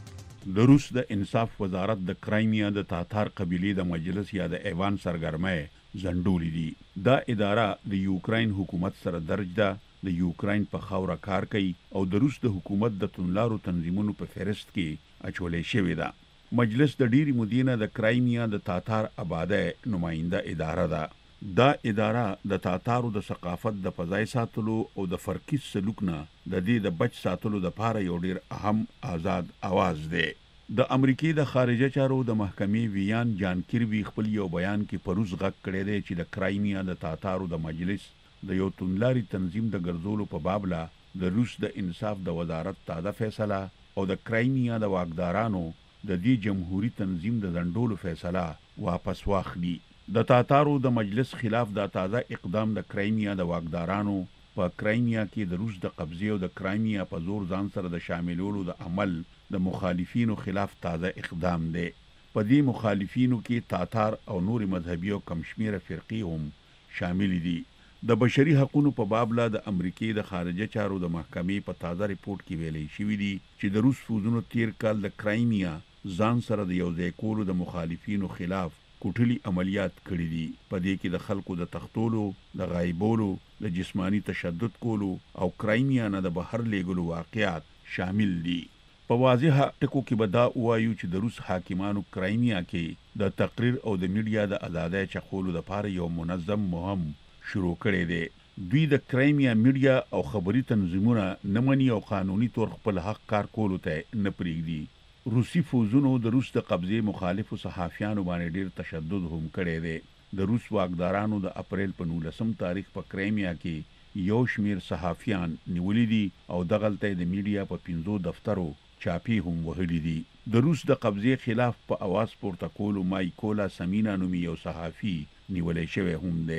د روس د انصاف وزارت د کرایمیا د تاتار قبیلې د مجلس یا د ایوان سرګرمۍ ځنډولې دي. دا اداره د یوکراین حکومت سره درج ده. د یوکراین په خاوره کار کوي او د روس د حکومت د توندلارو تنظیمونو په فهرست کې اچولې شوې ده. مجلس د ډیری مدینه د کرایمیا د تاتار آباده نماینده اداره ده. دا اداره د تاتارو د ثقافت د فضای ساتلو او د فرقي سلوک نه د دې د بچ ساتلو لپاره یو ډیر اهم آزاد आवाज دی. د امریکای د خارجه چارو د محکمې ویان جان کیربي خپل یو بیان کې پروز غږ کړی دی چې د کرایمیا د تاتارو د مجلس د یو توندلاري تنظیم د ګرځولو په باب لا د روس د انصاف د وزارت تازه فیصله او د کرایمیا د واکدارانو د دې جمهوریت تنظیم د ځنډولو فیصله واپس واخلي. د تاتارو د مجلس خلاف د تازه اقدام د کرایمیا د واکدارانو په کرایمیا کې د روس د قبضې او د کرایمیا په زور ځان سره د شاملولو د عمل د مخالفینو خلاف تازه اقدام دی. په دې مخالفینو کې تاتار او نور مذهبي او کمشمیره فرقې هم شامل دي. د بشري حقوقو په باب لا د امریکای د خارجه چارو د محکمې په تازه ریپورت کې ویلي شوی دی چې د روس فوجونو تیر کال د کرایمیا ځان سره د یو ځای کولو د مخالفینو خلاف کوټلي عملیات کړي دي. په دې کې د خلکو د تختولو، د غایبولو، د جسمانی تشدد کولو او کرایمیا نه د بهر لیږلو واقعات شامل دي. په واضح ټکو کې به دا وایو چې د روس حاکمانو کرایمیا کې د تقریر او د میډیا د ازادۍ چخولو لپاره یو منظم مهم شروع کړی دی. دوی د کرایمیا میډیا او خبري تنظیمونه نه مني او قانوني طور خپل حق کار کولو ته نه پرېږدي. روسي فوجونو د روس د قبضې مخالفو صحافیانو باندې ډیر تشدد هم کړی دی. د روس واکدارانو د اپریل په نولسم تاریخ په کرایمیا کې یو شمیر صحافیان نیولي دي او دغلته د میډیا په پنځو دفترو چاپی هم وهلي دي. د روس د قبضې خلاف په اواز پورته کولو مایکولا سمینا نومي یو صحافي نیولې شوی هم دی.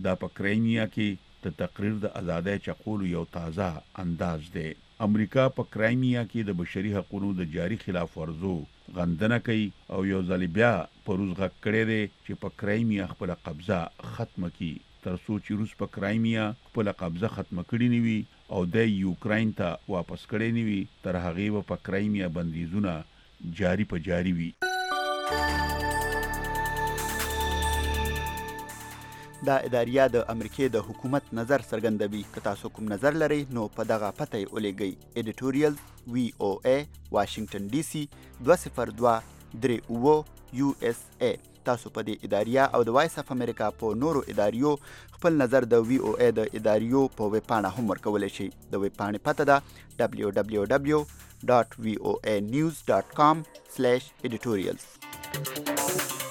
دا په کرایمیا کې د تقریر د ازادۍ چقولو یو تازه انداز دی. امریکا په کرایمیا کې د بشري حقوقو د جاري خلاف ورزو غندنه کوي او یو ځل بیا پروز غږ کړی دی چې په کرایمیا خپل قبضه ختم کړي تر څو چې روس په کرایمیا خپل قبضه ختم کړي نیوي او د یوکرين ته واپس کړي نیوي تر هغه په کرایمیا بندیزونه جاری په جاری وي. دا اداریه د امریکای د حکومت نظر څرګندوي. که تاسو کوم نظر لرئ نو په دغه پته یې ولېږئ. ایډیټوریال وی او ای واشنگټن ډي سي دوه صفر دوه درې اوه یو اس ای. تاسو په دې اداریه او د وایس اف امریکا په نورو اداریو خپل نظر د وی او ای د اداریو په ویب پاڼه هم ورکولی شئ. د ویب پاڼې پته ده دبلیو دبلیو دبلیو ډاټ وی او ای نیوز ډاټ کام سلیش ایډیټوریالز.